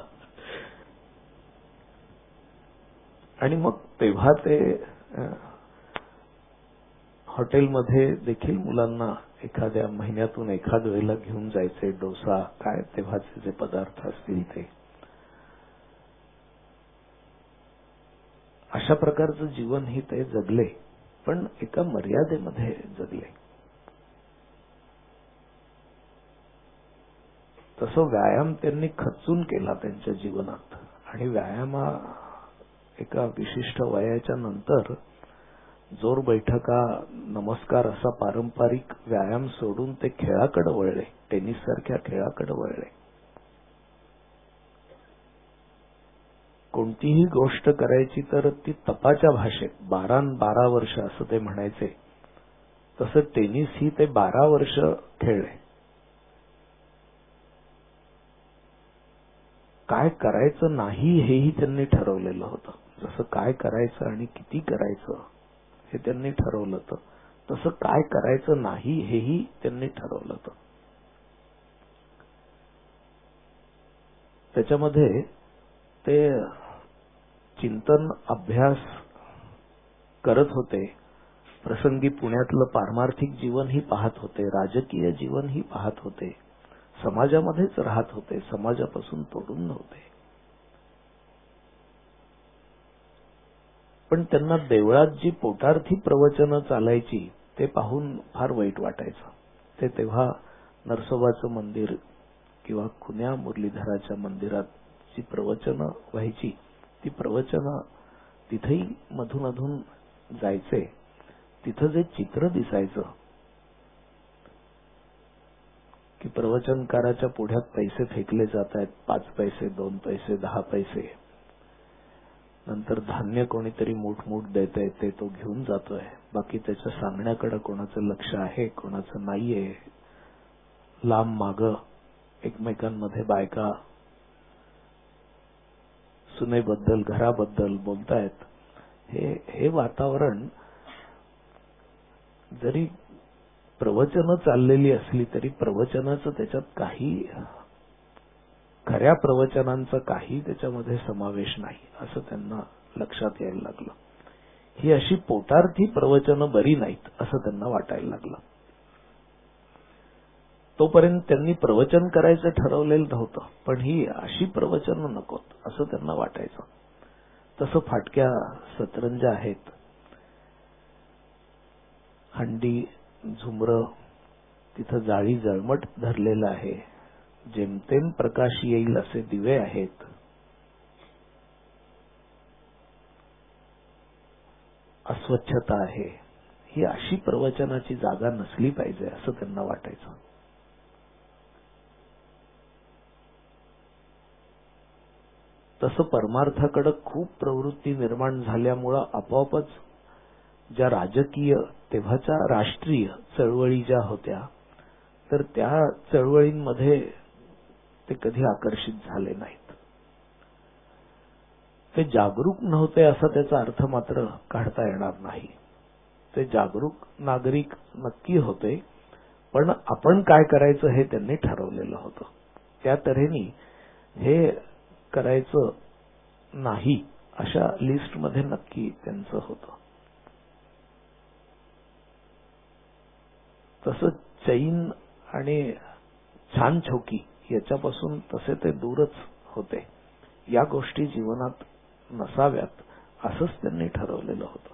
आणि मग तेव्हा ते हॉटेलमध्ये देखील मुलांना एखाद्या महिन्यातून एखाद वेळेला घेऊन जायचे. डोसा काय तेव्हाचे जे पदार्थ असतील ते, अशा प्रकारचं जीवनही ते जगले, पण एका मर्यादेमध्ये जगले. तसं व्यायाम त्यांनी खचून केला त्यांच्या जीवनात. आणि व्यायामा एका विशिष्ट वयाच्या नंतर जोर बैठका, नमस्कार असा पारंपरिक व्यायाम सोडून ते खेळाकडे वळले, टेनिस सारख्या खेळाकडे वळले. कोणतीही गोष्ट करायची तर ती तपाच्या भाषेत, बारा बारा वर्ष असं ते म्हणायचे, तसं टेनिस ही ते बारा वर्ष खेळले. काय करायचं नाही हेही त्यांनी ठरवलेलं होतं. जसं काय करायचं आणि किती करायचं हे त्यांनी ठरवलं होतं, तसं काय करायचं नाही हेही त्यांनी ठरवलं होतं. त्याच्यामध्ये ते चिंतन अभ्यास करत होते. प्रसंगी पुण्यातलं पारमार्थिक जीवनही पाहत होते, राजकीय जीवनही पाहत होते, समाजामध्येच राहत होते, समाजापासून तोडून नव्हते. पण त्यांना देवळात जी पोटार्थी प्रवचनं चालायची ते पाहून फार वाईट वाटायचं. ते तेव्हा नरसोबाचं मंदिर किंवा खुन्या मुरलीधराच्या मंदिरात जी प्रवचनं व्हायची ती प्रवचनं तिथेही मधून मधून जायचे. तिथं जे चित्र दिसायचं की प्रवचनकाराच्या पुढ्यात पैसे फेकले जात आहेत, पाच पैसे, दोन पैसे, दहा पैसे, नंतर धान्य कोणीतरी मोठमोठ देत आहे ते तो घेऊन जातोय, बाकी त्याच्या सांगण्याकडे कोणाचं लक्ष आहे कोणाचं नाहीये. लांब माग एकमेकांमध्ये बायका सुनेबद्दल घराबद्दल बोलतायत. हे हे वातावरण जरी प्रवचनं चाललेली असली तरी प्रवचनाचं त्याच्यात काही, खऱ्या प्रवचनांचा काही त्याच्यामध्ये समावेश नाही असं त्यांना लक्षात यायला लागलं. ही अशी पोटार्थी प्रवचनं बरी नाहीत असं त्यांना वाटायला लागलं. तोपर्यंत त्यांनी प्रवचन करायचं ठरवलेलं नव्हतं, पण ही अशी प्रवचनं नकोत असं त्यांना वाटायचं. तसं फाटक्या सतरंजा आहेत, हंडी झुमरं, तिथं जाळी जळमट धरलेलं आहे, जेमतेम प्रकाश येईल असे दिवे आहेत. अस्वच्छता आहे. ही अशी प्रवचनाची जागा नसली पाहिजे असं त्यांना वाटायचं. तसं परमार्थाकडे खूप प्रवृत्ती निर्माण झाल्यामुळं आपोआपच ज्या राजकीय तेव्हाच्या राष्ट्रीय चळवळी ज्या होत्या तर त्या चळवळींमध्ये ते कधी आकर्षित झाले नाहीत. ते जागरूक नव्हते असा त्याचा अर्थ मात्र काढता येणार नाही. ते जागरूक नागरिक नक्की होते, पण आपण काय करायचं हे त्यांनी ठरवलेलं होतं. त्या तऱ्हेने हे करायचं नाही अशा लिस्टमध्ये नक्की त्यांचं होतं. तसं चैन आणि छान छौकी याच्यापासून तसे ते दूरच होते. या गोष्टी जीवनात नसाव्यात असंच त्यांनी ठरवलेलं होतं.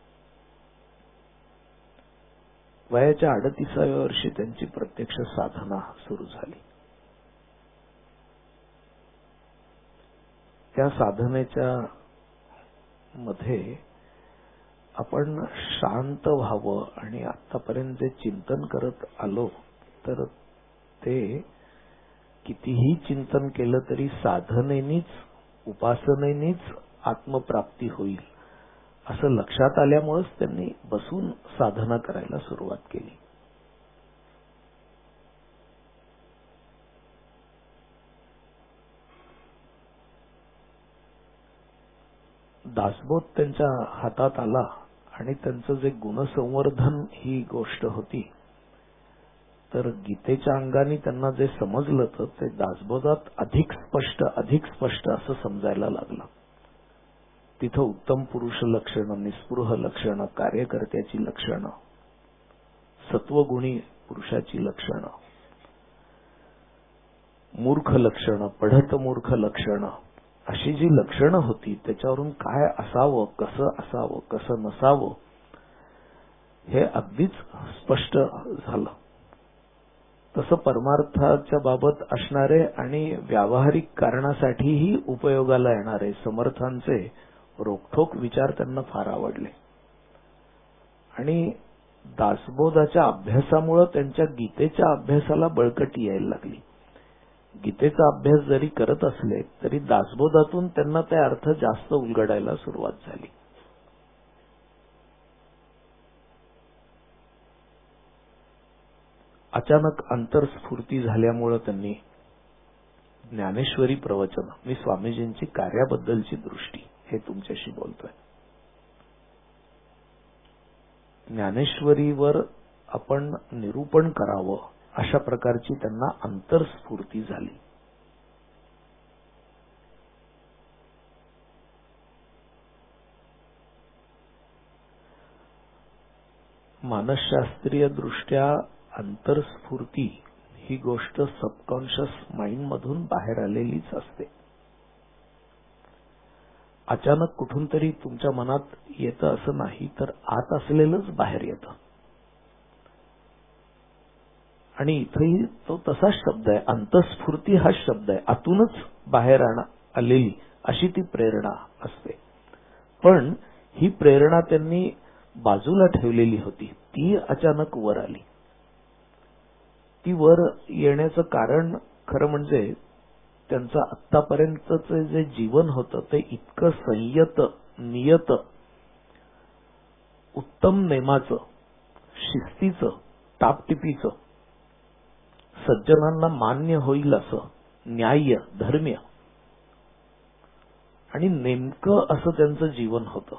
वयाच्या अडतीसाव्या वर्षी त्यांची प्रत्यक्ष साधना सुरू झाली. त्या साधनेच्या मध्ये आपण शांत व्हावं आणि आतापर्यंत जे चिंतन करत आलो तर ते कितीही चिंतन केलं तरी साधनेनीच उपासनेनीच आत्मप्राप्ती होईल असं लक्षात आल्यामुळेच त्यांनी बसून साधना करायला सुरुवात केली. दासबोध त्यांच्या हातात आला आणि त्यांचं जे गुणसंवर्धन ही गोष्ट होती तर गीतेच्या अंगाने त्यांना जे समजलं तर ते दासबोधात अधिक स्पष्ट अधिक स्पष्ट असं समजायला लागलं. तिथं उत्तम पुरुष लक्षणं, निस्पृह लक्षणं, कार्यकर्त्याची लक्षणं, सत्वगुणी पुरुषाची लक्षणं, मूर्ख लक्षणं, पढत मूर्ख लक्षणं, अशी जी लक्षणं होती त्याच्यावरून काय असावं, कसं असावं, कसं नसावं हे अगदीच स्पष्ट झालं. तसं परमार्थाच्या बाबत असणारे आणि व्यावहारिक कारणासाठीही उपयोगाला येणारे समर्थांचे रोखठोक विचार त्यांना फार आवडले आणि दासबोधाच्या अभ्यासामुळे त्यांच्या गीतेच्या अभ्यासाला बळकटी यायला लागली. गीतेचा अभ्यास जरी करत असले तरी दासबोधातून त्यांना ते अर्थ जास्त उलगडायला सुरुवात झाली. अचानक अंतर्स्फूर्ती झाल्यामुळे त्यांनी ज्ञानेश्वरी प्रवचन, मी स्वामीजींची कार्याबद्दलची दृष्टी हे तुमच्याशी बोलतोय, ज्ञानेश्वरीवर आपण निरूपण करावं अशा प्रकारची त्यांना अंतर्स्फूर्ती झाली. मानसशास्त्रीय दृष्ट्या अंतर्स्फूर्ती ही गोष्ट सबकॉन्शियस माइंड मधून बाहेर आलेलीच असते. अचानक कुठून तरी तुमच्या मनात येतं असं नाही, तर आत असलेलंच बाहेर येतं. आणि इथेही तो तसाच शब्द आहे, अंतस्फूर्ती हा शब्द आहे, आतूनच बाहेर आलेली अशी ती प्रेरणा असते. पण ही प्रेरणा त्यांनी बाजूला ठेवलेली होती, ती अचानक वर आली. ती वर येण्याचं कारण खरं म्हणजे त्यांचं आतापर्यंतचं जे जीवन होतं ते इतकं संयत, नियत, उत्तम नेमाचं, शिस्तीचं, टापटिपीचं, सज्जनांना मान्य होईल असं, न्याय्य, धर्म्य आणि नेमकं असं त्यांचं जीवन होतं.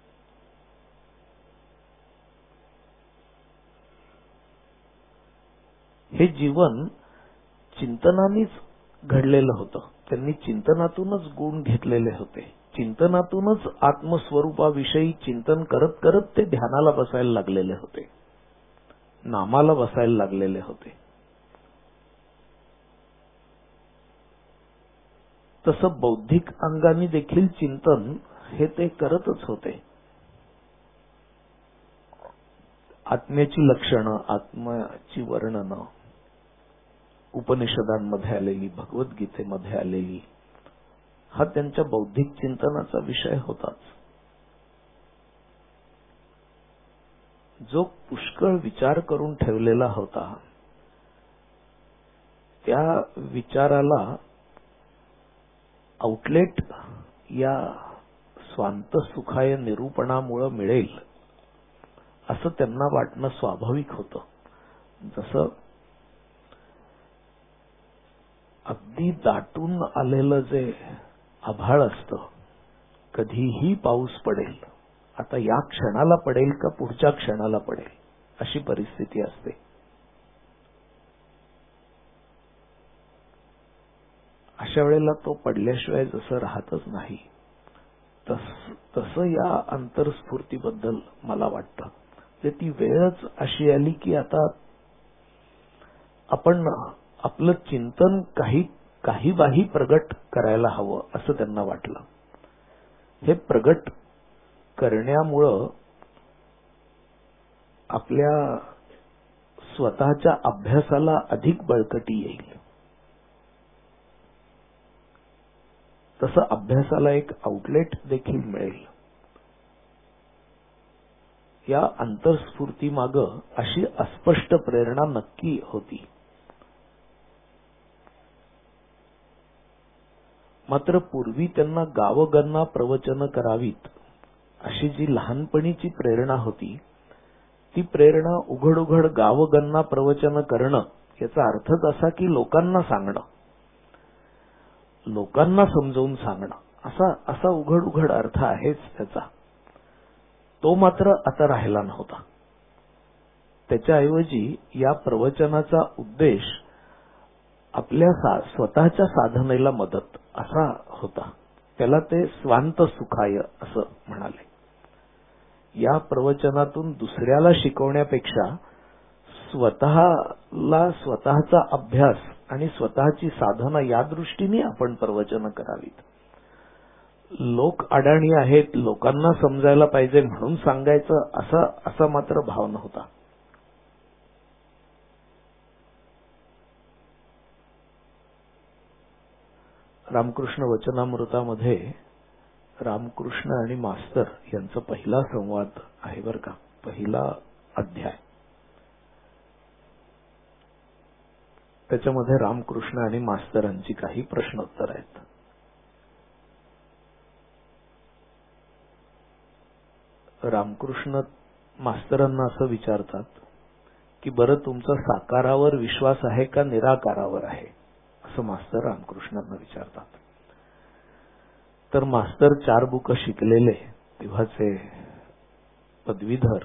हे जीवन चिंतनानेच घडलेलं होतं. त्यांनी चिंतनातूनच गुण घेतलेले होते. चिंतनातूनच आत्मस्वरूपाविषयी चिंतन करत करत ते ध्यानाला बसायला लागलेले होते, नामाला बसायला लागलेले होते. तसं बौद्धिक अंगाने देखील चिंतन हे ते करतच होते. आत्म्याची लक्षणं, आत्म्याची वर्णनं उपनिषदांमध्ये आलेली, भगवद्गीतेमध्ये आलेली, हा त्यांच्या बौद्धिक चिंतनाचा विषय होताच. जो पुष्कळ विचार करून ठेवलेला होता त्या विचाराला आउटलेट या स्वांत सुखाय निरूपणामुळे मिळेल असं त्यांना वाटणं स्वाभाविक होतं. जसं अगदी दाटून आलेलं जे आभाळ असतं, कधीही पाऊस पडेल, आता या क्षणाला पडेल का पुढच्या क्षणाला पडेल अशी परिस्थिती असते. अशा वेळेला तो पडल्याशिवाय जसं राहतच नाही, तस तसं या अंतर्स्फूर्तीबद्दल मला वाटतं. ते ती वेळच अशी आली की आता आपण आपलं चिंतन काही काही बाही प्रगट करायला हवं असं त्यांना वाटलं. हे प्रगट करण्यामुळं आपल्या स्वतःच्या अभ्यासाला अधिक बळकटी येईल. तसं अभ्यासाला एक आउटलेट देखील मिळेल. या अंतर्स्फूर्ती मागं अशी अस्पष्ट प्रेरणा नक्की होती. मात्र पूर्वी त्यांना गावगन्ना प्रवचन करावीत अशी जी लहानपणीची प्रेरणा होती, ती प्रेरणा उघड उघड गावगन्ना प्रवचन करणं याचा अर्थच असा की लोकांना सांगणं, लोकांना समजावून सांगणं असा असा उघड उघड अर्थ आहेच त्याचा. तो मात्र आता राहिला नव्हता. त्याच्याऐवजी या प्रवचनाचा उद्देश आपल्या स्वतःच्या साधनेला मदत असा होता. त्याला ते स्वांत सुखाय असं म्हणाले. या प्रवचनातून दुसऱ्याला शिकवण्यापेक्षा स्वतःला स्वतःचा अभ्यास आणि स्वतःची साधना या दृष्टीने आपण प्रवचन करावीत. लोक अडाणी आहेत, लोकांना समजायला पाहिजे म्हणून सांगायचं असा असा मात्र भाव नव्हता. रामकृष्ण वचनामृतामध्ये रामकृष्ण आणि मास्तर यांचा पहिला संवाद आहे बरं का, पहिला अध्याय. त्याच्यामध्ये रामकृष्ण आणि मास्तरांची काही प्रश्नोत्तर आहेत. रामकृष्ण मास्तरांना असं विचारतात की बरं तुमचा साकारावर विश्वास आहे का निराकारावर आहे, असं मास्तर रामकृष्णांना विचारतात. तर मास्तर चार बुक शिकलेले तेव्हाचे पदवीधर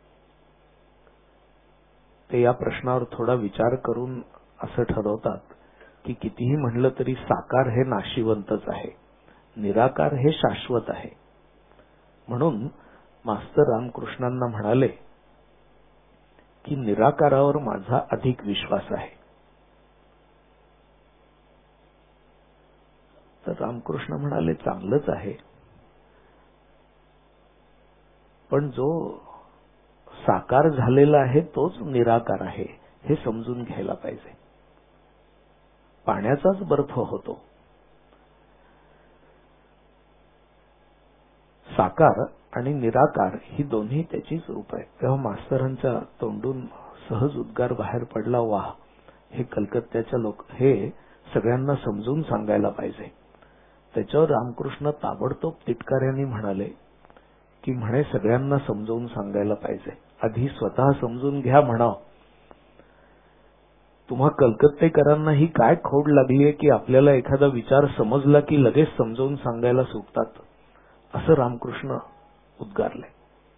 ते या प्रश्नावर थोडा विचार करून असं ठरवतात की कितीही म्हणलं तरी साकार हे नाशिवंतच आहे, निराकार हे शाश्वत आहे. म्हणून मास्तर रामकृष्णांना म्हणाले की निराकारावर माझा अधिक विश्वास आहे. तर रामकृष्ण म्हणाले चांगलंच आहे, पण जो साकार झालेला आहे तोच निराकार आहे हे समजून घ्यायला पाहिजे. पाण्याचाच बर्फ होतो. साकार आणि निराकार ही दोन्ही त्याचीच रूप आहेत. तेव्हा मास्तरांच्या तोंडून सहज उद्गार बाहेर पडला, वाह, हे कलकत्त्याच्या लोक हे सगळ्यांना समजून सांगायला पाहिजे. त्याच्यावर रामकृष्ण ताबडतोब तिटकाऱ्यांनी म्हणाले की म्हणे सगळ्यांना समजावून सांगायला पाहिजे, आधी स्वतः समजून घ्या म्हणाव. तुम्हा कलकत्तेकरांना ही काय खोड लागलीये की आपल्याला एखादा विचार समजला की लगेच समजावून सांगायला सुटतात, असं रामकृष्ण उद्गारले.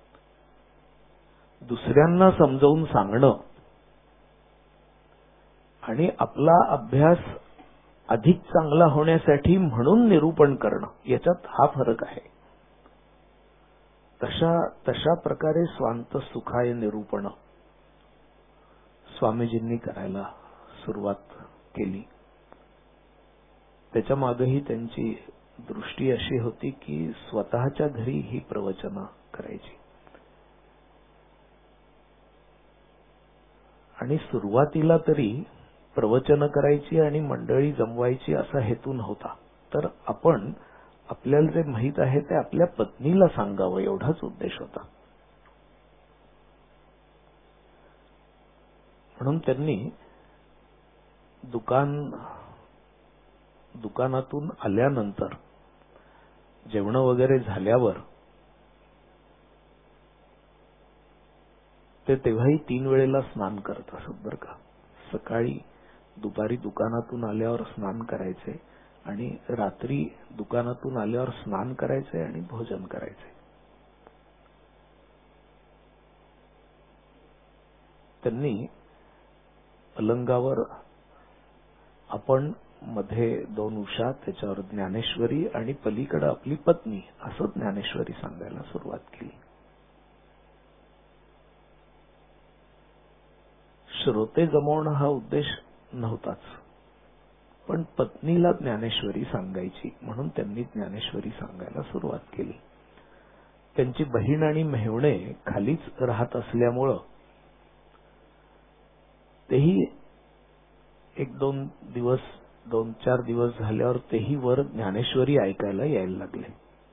दुसऱ्यांना समजावून सांगणं आणि आपला अभ्यास अधिक चांगला होण्यासाठी म्हणून निरूपण करणं याच्यात हा फरक आहे. तशा तशा प्रकारे स्वांत सुखाय निरूपण स्वामीजींनी करायला सुरुवात केली. त्याच्या मागेही त्यांची दृष्टी अशी होती की स्वतःच्या घरी ही प्रवचनं करायची. आणि सुरुवातीला तरी प्रवचन करायची आणि मंडळी जमवायची असा हेतू नव्हता. तर आपण आपल्याला जे माहित आहे ते आपल्या पत्नीला सांगावं एवढाच उद्देश होता. म्हणून त्यांनी दुकान दुकानातून आल्यानंतर जेवण वगैरे झाल्यावर ते तेव्हाही तीन वेळेला स्नान करत असत बरं का. सकाळी दुपारी दुकानातून आल्यावर स्नान करायचे आणि रात्री दुकानातून आल्यावर स्नान करायचे आणि भोजन करायचे. त्यांनी पलंगावर आपण मध्ये दोन उषा, त्याच्यावर ज्ञानेश्वरी आणि पलीकडे आपली पत्नी असं ज्ञानेश्वरी सांगायला सुरुवात केली. श्रोते जमवणं हा उद्देश नव्हताच, पण पत्नीला ज्ञानेश्वरी सांगायची म्हणून त्यांनी ज्ञानेश्वरी सांगायला सुरुवात केली. त्यांची बहीण आणि मेहुणे खालीच राहत असल्यामुळं तेही एक दोन दिवस दोन चार दिवस झाल्यावर तेही वर ज्ञानेश्वरी ऐकायला यायला लागले.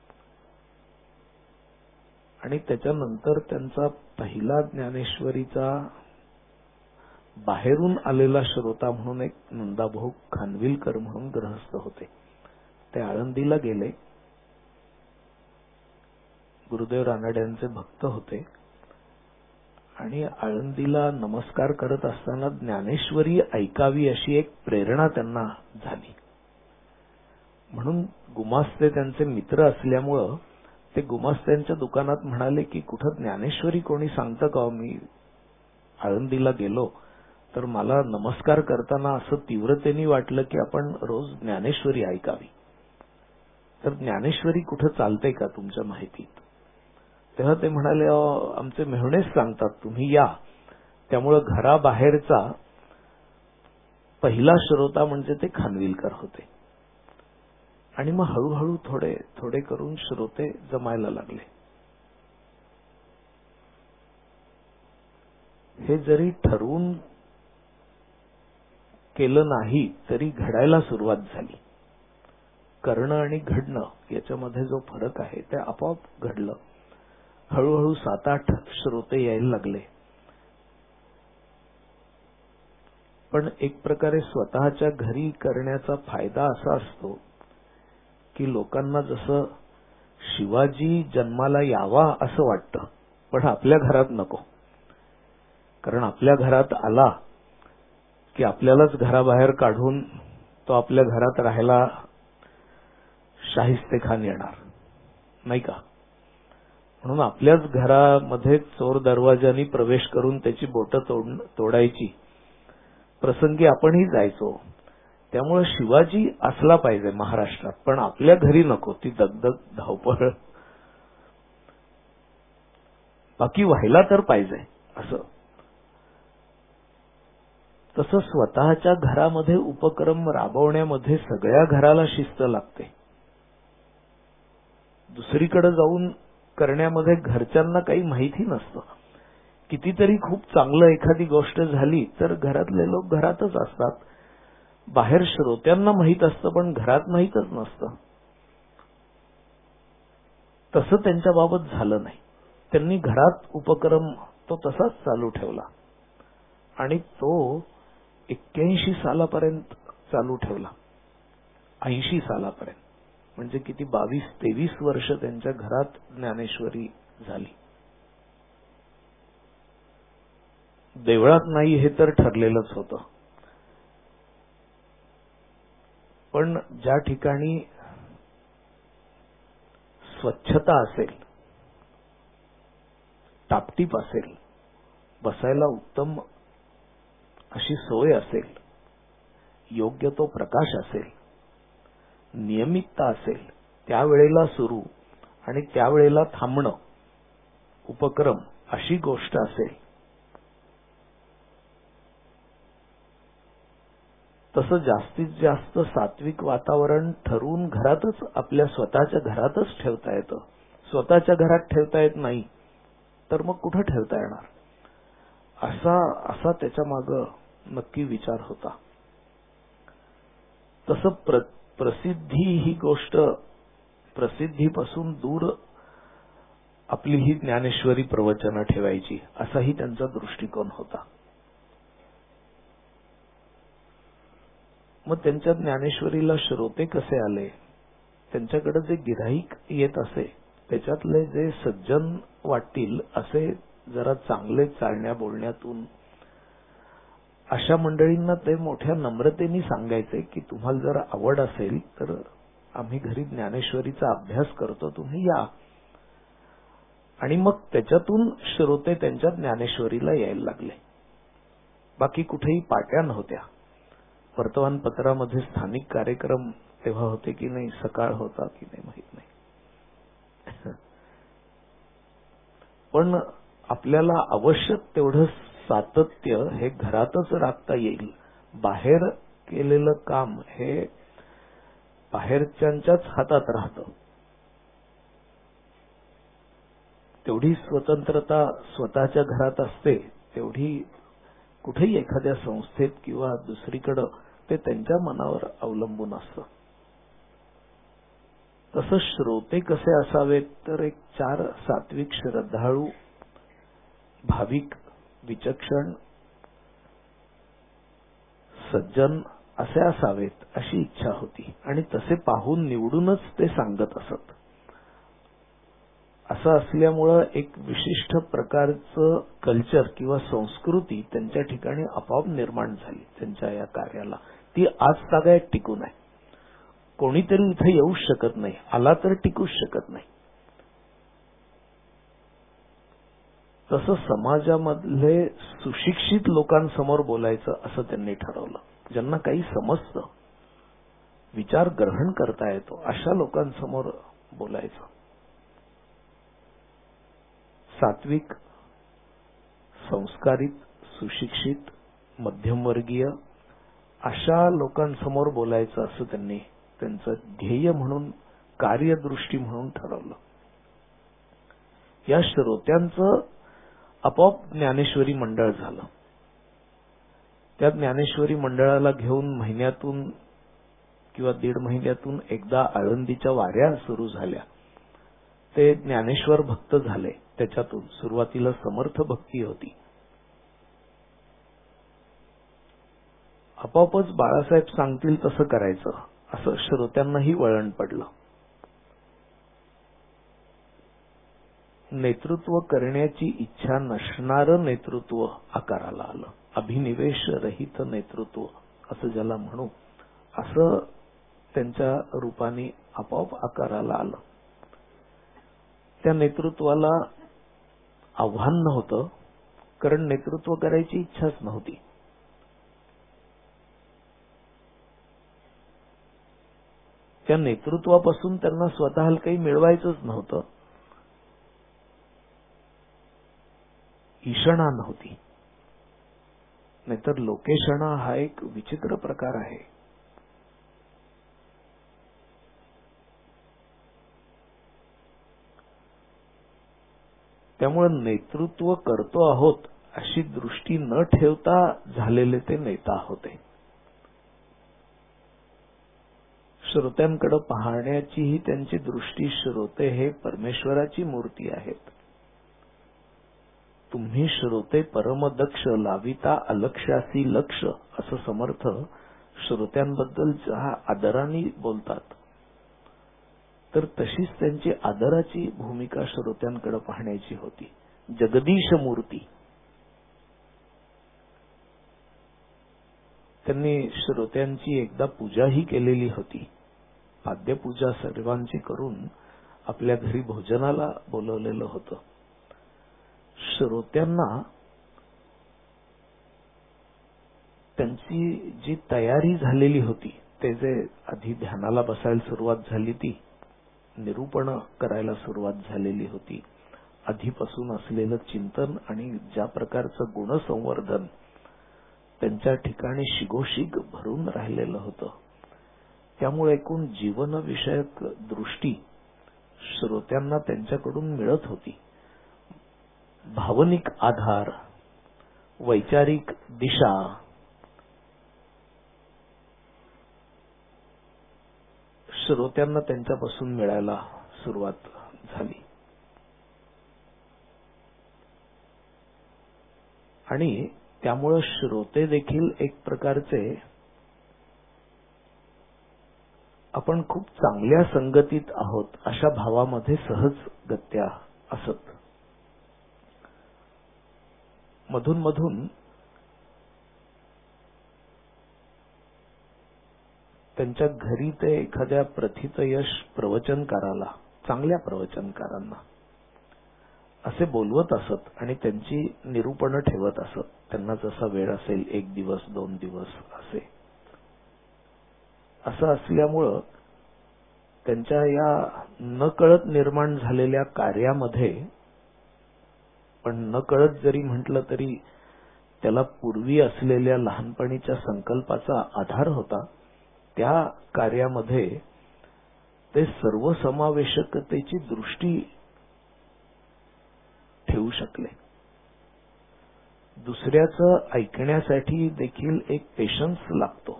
आणि त्याच्यानंतर त्यांचा पहिला ज्ञानेश्वरीचा बाहेरून आलेला श्रोता म्हणून एक नंदाभाऊ खानविलकर म्हणून गृहस्थ होते. ते आळंदीला गेले. गुरुदेव रानड्यांचे भक्त होते आणि आळंदीला नमस्कार करत असताना ज्ञानेश्वरी ऐकावी अशी एक प्रेरणा त्यांना झाली. म्हणून गुमास्ते त्यांचे मित्र असल्यामुळं ते गुमास्त्यांच्या दुकानात म्हणाले की कुठं ज्ञानेश्वरी कोणी सांगतं का? मी आळंदीला गेलो तर मला नमस्कार करताना असं तीव्रतेने वाटलं की आपण रोज ज्ञानेश्वरी ऐकावी. तर ज्ञानेश्वरी कुठं चालते का तुमच्या माहितीत? तेव्हा ते म्हणाले, आमचे मेहुणेच सांगतात, तुम्ही या. त्यामुळं घराबाहेरचा पहिला श्रोता म्हणजे ते खानविलकर होते. आणि मग हळूहळू थोडे थोडे करून श्रोते जमायला लागले. हे जरी ठरवून केलं नाही तरी घडायला सुरुवात झाली. करणं आणि घडणं याच्यामध्ये जो फरक आहे ते आपोआप घडलं. हळूहळू सात आठ श्रोते यायला लागले. पण एक प्रकारे स्वतःच्या घरी करण्याचा फायदा असा असतो की लोकांना जसं शिवाजी जन्माला यावा असं वाटतं, पण आपल्या घरात नको. कारण आपल्या घरात आला की आपल्यालाच घराबाहेर काढून तो आपल्या घरात राहायला शाहिस्ते खान येणार, नाही का? म्हणून आपल्याच घरामध्ये चोर दरवाजानी प्रवेश करून त्याची बोटं तोड तोडायची प्रसंगी आपणही जायचो. त्यामुळे शिवाजी असला पाहिजे महाराष्ट्रात, पण आपल्या घरी नको ती दगदग धावपळ. बाकी व्हायला तर पाहिजे असं. तसं स्वतःच्या घरामध्ये उपक्रम राबवण्यामध्ये सगळ्या घराला शिस्त लागते. दुसरीकडे जाऊन करण्यामध्ये घरच्यांना काही माहिती नसतं. कितीतरी खूप चांगलं एखादी गोष्ट झाली तर घरातले लोक घरातच असतात. बाहेर श्रोत्यांना माहित असतं पण घरात माहीतच नसतं. तसं त्यांच्या बाबत झालं नाही. त्यांनी घरात उपक्रम तो तसाच चालू ठेवला आणि तो एक्क्याऐंशी सालापर्यंत चालू ठेवला. ऐंशी सालापर्यंत म्हणजे किती बावीस तेवीस वर्ष त्यांच्या घरात ज्ञानेश्वरी झाली. देवळात नाही हे तर ठरलेलंच होतं, पण ज्या ठिकाणी स्वच्छता असेल, टापटीप असेल, बसायला उत्तम अशी सोय असेल, योग्य तो प्रकाश असेल, नियमितता असेल, त्यावेळेला सुरू आणि त्यावेळेला थांबणं उपक्रम अशी गोष्ट असेल, तसं जास्तीत जास्त सात्विक वातावरण ठरवून घरातच आपल्या स्वतःच्या घरातच ठेवता येतं. स्वतःच्या घरात ठेवता येत नाही तर मग कुठं ठेवता येणार? असा असा त्याच्या मागं नक्की विचार होता. तसं प्र प्रसिद्धी ही गोष्ट, प्रसिद्धीपासून दूर आपली ही ज्ञानेश्वरी प्रवचनं ठेवायची असाही त्यांचा दृष्टिकोन होता. मग त्यांच्या ज्ञानेश्वरीला श्रोते कसे आले? त्यांच्याकडे जे गिऱ्हाईक येत असे त्याच्यातले जे सज्जन वाटतील असे जरा चांगले चालण्या बोलण्यातून अशा मंडळींना ते मोठ्या नम्रतेने सांगायचे की तुम्हाला जर आवड असेल तर आम्ही घरी ज्ञानेश्वरीचा अभ्यास करतो, तुम्ही या. आणि मग त्याच्यातून श्रोते त्यांच्या ज्ञानेश्वरीला यायला लागले. बाकी कुठेही पाट्या नव्हत्या. वर्तमानपत्रामध्ये स्थानिक कार्यक्रम तेव्हा होते की नाही, सकाळ होता की नाही माहित नाही, पण आपल्याला आवश्यक तेवढं सातत्य हे घरातच राखता येईल. बाहेर केलेलं काम हे बाहेरच्यांच्याच हातात राहतं. तेवढी स्वतंत्रता स्वतःच्या घरात असते, तेवढी कुठेही एखाद्या संस्थेत किंवा दुसरीकडं ते त्यांच्या मनावर अवलंबून असतं. तसं श्रोते कसे असावेत तर एक चार सात्विक, श्रद्धाळू, भाविक, विचक्षण, सज्जन असे असावेत अशी इच्छा होती आणि तसे पाहून निवडूनच ते सांगत असत. असं असल्यामुळं एक विशिष्ट प्रकारचं कल्चर किंवा संस्कृती त्यांच्या ठिकाणी आपोआप निर्माण झाली. त्यांच्या या कार्याला ती आज तागायत टिकून आहे. कोणीतरी इथे येऊच शकत नाही, आला तर टिकूच शकत नाही. तसं समाजामधले सुशिक्षित लोकांसमोर बोलायचं असं त्यांनी ठरवलं. ज्यांना काही समजतं, विचार ग्रहण करता येतो अशा लोकांसमोर बोलायचं. सात्विक, संस्कारित, सुशिक्षित, मध्यमवर्गीय अशा लोकांसमोर बोलायचं असं त्यांनी त्यांचं ध्येय म्हणून, कार्यदृष्टी म्हणून ठरवलं. या श्रोत्यांचं आपोआप ज्ञानेश्वरी मंडळ झालं. त्या ज्ञानेश्वरी मंडळाला घेऊन महिन्यातून किंवा दीड महिन्यातून एकदा आळंदीच्या वाऱ्या सुरू झाल्या. ते ज्ञानेश्वर भक्त झाले. त्याच्यातून सुरुवातीला समर्थ भक्ती होती. आपोआपच बाळासाहेब सांगतील तसं करायचं असं श्रोत्यांनाही वळण पडलं. नेतृत्व करण्याची इच्छा नसणारं नेतृत्व आकाराला आलं. अभिनिवेश रहित नेतृत्व असं ज्याला म्हणू, असं त्यांच्या रूपाने आपोआप आकाराला आलं. त्या नेतृत्वाला आव्हान नव्हतं, कारण नेतृत्व करायची इच्छाच नव्हती. त्या नेतृत्वापासून त्यांना स्वतःला काही मिळवायचंच नव्हतं. ईशणा नव्हती. नाहीतर लोकेशणा हा एक विचित्र प्रकार आहे. त्यामुळे नेतृत्व करतो आहोत अशी दृष्टी न ठेवता झालेले ते नेता होते. श्रोत्यांकडे पाहण्याचीही त्यांची दृष्टी, श्रोते हे परमेश्वराची मूर्ती आहेत. तुम्ही श्रोते परमदक्ष, लाविता अलक्ष्यासी लक्ष असं समर्थ श्रोत्यांबद्दल ज्या आदराने बोलतात, तर तशीच त्यांची आदराची भूमिका श्रोत्यांकडे पाहण्याची होती. जगदीश मूर्ती. त्यांनी श्रोत्यांची एकदा पूजाही केलेली होती. पाद्यपूजा सर्वांची करून आपल्या घरी भोजनाला बोलवलेलं होतं. श्रोत्यांना त्यांची जी तयारी झालेली होती, ते जे आधी ध्यानाला बसायला सुरुवात झाली, ती निरूपण करायला सुरुवात झालेली होती, आधीपासून असलेलं चिंतन आणि ज्या प्रकारचं गुणसंवर्धन त्यांच्या ठिकाणी शिगोशिग भरून राहिलेलं होतं, त्यामुळे एकूण जीवनविषयक दृष्टी श्रोत्यांना त्यांच्याकडून मिळत होती. भावनिक आधार, वैचारिक दिशा, श्रोत्यांना त्यांच्यापासून मिळायला सुरुवात झाली. आणि त्यामुळे श्रोते देखील एक प्रकारचे आपण खूप चांगल्या संगतीत आहोत अशा भावामध्ये सहज गत्या असत. मधून मधून त्यांच्या घरी ते एखाद्या प्रथितयश प्रवचनकाराला, चांगल्या प्रवचनकारांना असे बोलवत असत आणि त्यांची निरूपणं ठेवत असत. त्यांना जसा वेळ असेल, एक दिवस दोन दिवस असे. असं असल्यामुळं त्यांच्या या नकळत निर्माण झालेल्या कार्यामध्ये, पण नकळत जरी म्हटलं तरी त्याला पूर्वी असलेल्या लहानपणीच्या संकल्पाचा आधार होता, त्या कार्यामध्ये ते सर्वसमावेशकतेची दृष्टी ठेवू शकले. दुसऱ्याचं ऐकण्यासाठी देखील एक पेशन्स लागतो.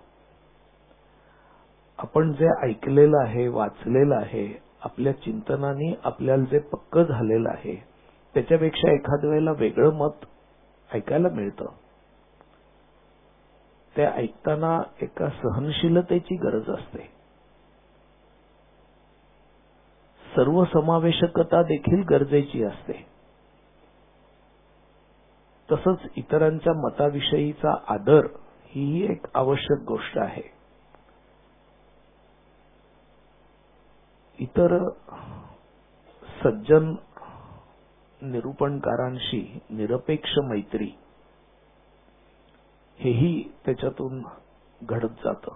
आपण जे ऐकलेलं आहे, वाचलेलं आहे, आपल्या चिंतनाने आपल्याला जे पक्क झालेलं आहे, त्याच्यापेक्षा एखाद्या वेळेला वेगळं मत ऐकायला मिळतं. ते ऐकताना एका सहनशीलतेची गरज असते. सर्वसमावेशकता देखील गरजेची असते. तसंच इतरांच्या मताविषयीचा आदर ही एक आवश्यक गोष्ट आहे. इतर सज्जन निरूपणकारांशी निरपेक्ष मैत्री हेही त्याच्यातून घडत जातं.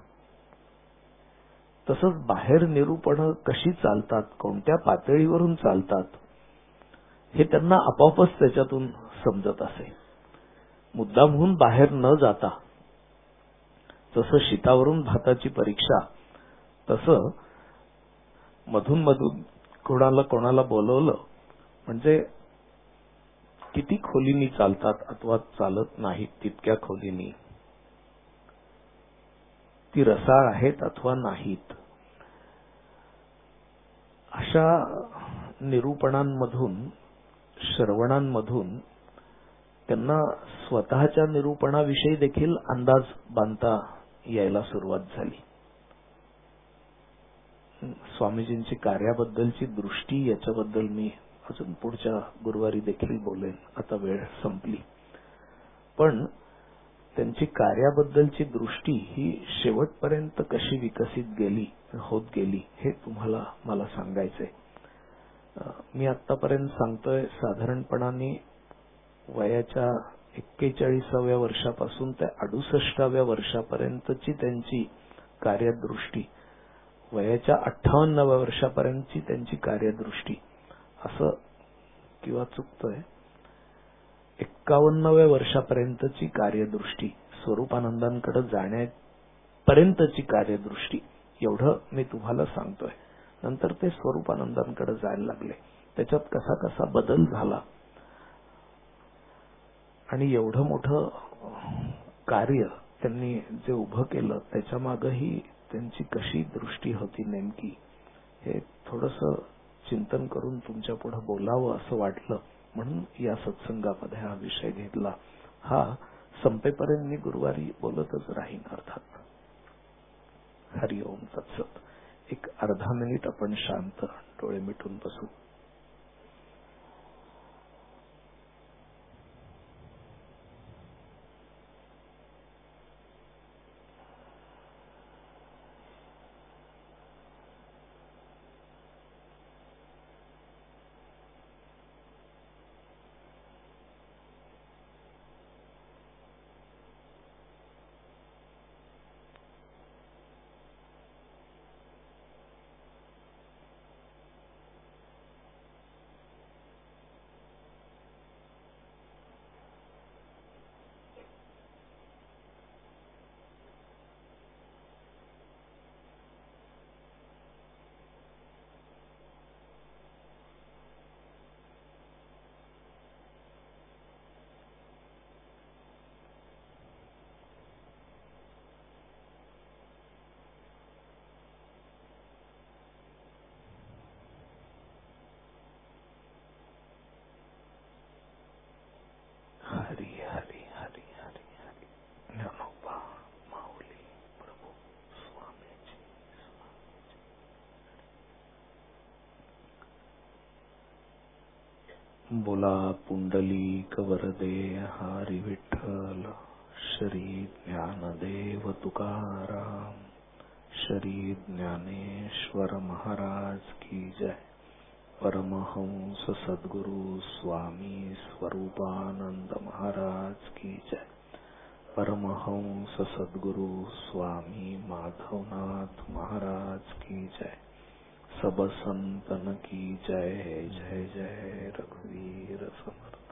तसंच बाहेर निरूपणं कशी चालतात, कोणत्या पातळीवरून चालतात, हे त्यांना आपोआपच त्याच्यातून समजत असे. मुद्दामहून बाहेर न जाता, जसं शीतावरून भाताची परीक्षा, तसं मधून मधून कोणाला कोणाला बोलवलं म्हणजे किती खोलीनी चालतात अथवा चालत नाहीत तितक्या खोलीनी, ती रसाळ आहेत अथवा नाहीत, अशा निरूपणांमधून, श्रवणांमधून त्यांना स्वतःच्या निरूपणाविषयी देखील अंदाज बांधता यायला सुरुवात झाली. स्वामीजींची कार्याबद्दलची दृष्टी, याच्याबद्दल मी अजून पुढच्या गुरुवारी देखील बोलेन, आता वेळ संपली. पण त्यांची कार्याबद्दलची दृष्टी ही शेवटपर्यंत कशी विकसित गेली, होत गेली, हे तुम्हाला मला सांगायचंय. मी आतापर्यंत सांगतोय, साधारणपणाने वयाच्या एक्केचाळीसाव्या वर्षापासून ते अडुसष्टाव्या वर्षापर्यंतची त्यांची कार्यदृष्टी, वयाच्या अठ्ठावन्नाव्या वर्षापर्यंतची त्यांची कार्यदृष्टी, असं किंवा चुकतोय, एक्कावन्नाव्या वर्षापर्यंतची कार्यदृष्टी, स्वरूपानंदांकडे जाण्यापर्यंतची कार्यदृष्टी, एवढं मी तुम्हाला सांगतोय. नंतर ते स्वरूपानंदांकडे जायला लागले. त्याच्यात कसा कसा बदल झाला आणि एवढं मोठं कार्य त्यांनी जे उभं केलं, त्याच्या मागेही त्यांची कशी दृष्टी होती नेमकी, हे थोडंसं चिंतन करून तुमच्या पुढे बोलावं असं वाटलं, म्हणून या सत्संगामध्ये हा विषय घेतला. हा संपेपर्यंत मी गुरुवारी बोलतच राहीन अर्थात. हरिओम तत्सत. एक अर्धा मिनिट आपण शांत डोळे मिटून बसू. हरी हरी हरी हरी हरी. ज्ञानोबा माऊली प्रभू स्वामीजी. बोला पुंडलिक वरदे हरी विठ्ठल. श्री ज्ञानदेव तुकाराम. श्री ज्ञानेश्वर महाराज की जय. परमहंस सद्गुरु स्वामी स्वरूपानंद महाराज की जय. परमहंस सद्गुरु स्वामी माधवनाथ महाराज की जय. सब संतन की जय. जय जय रघुवीर समर्थ.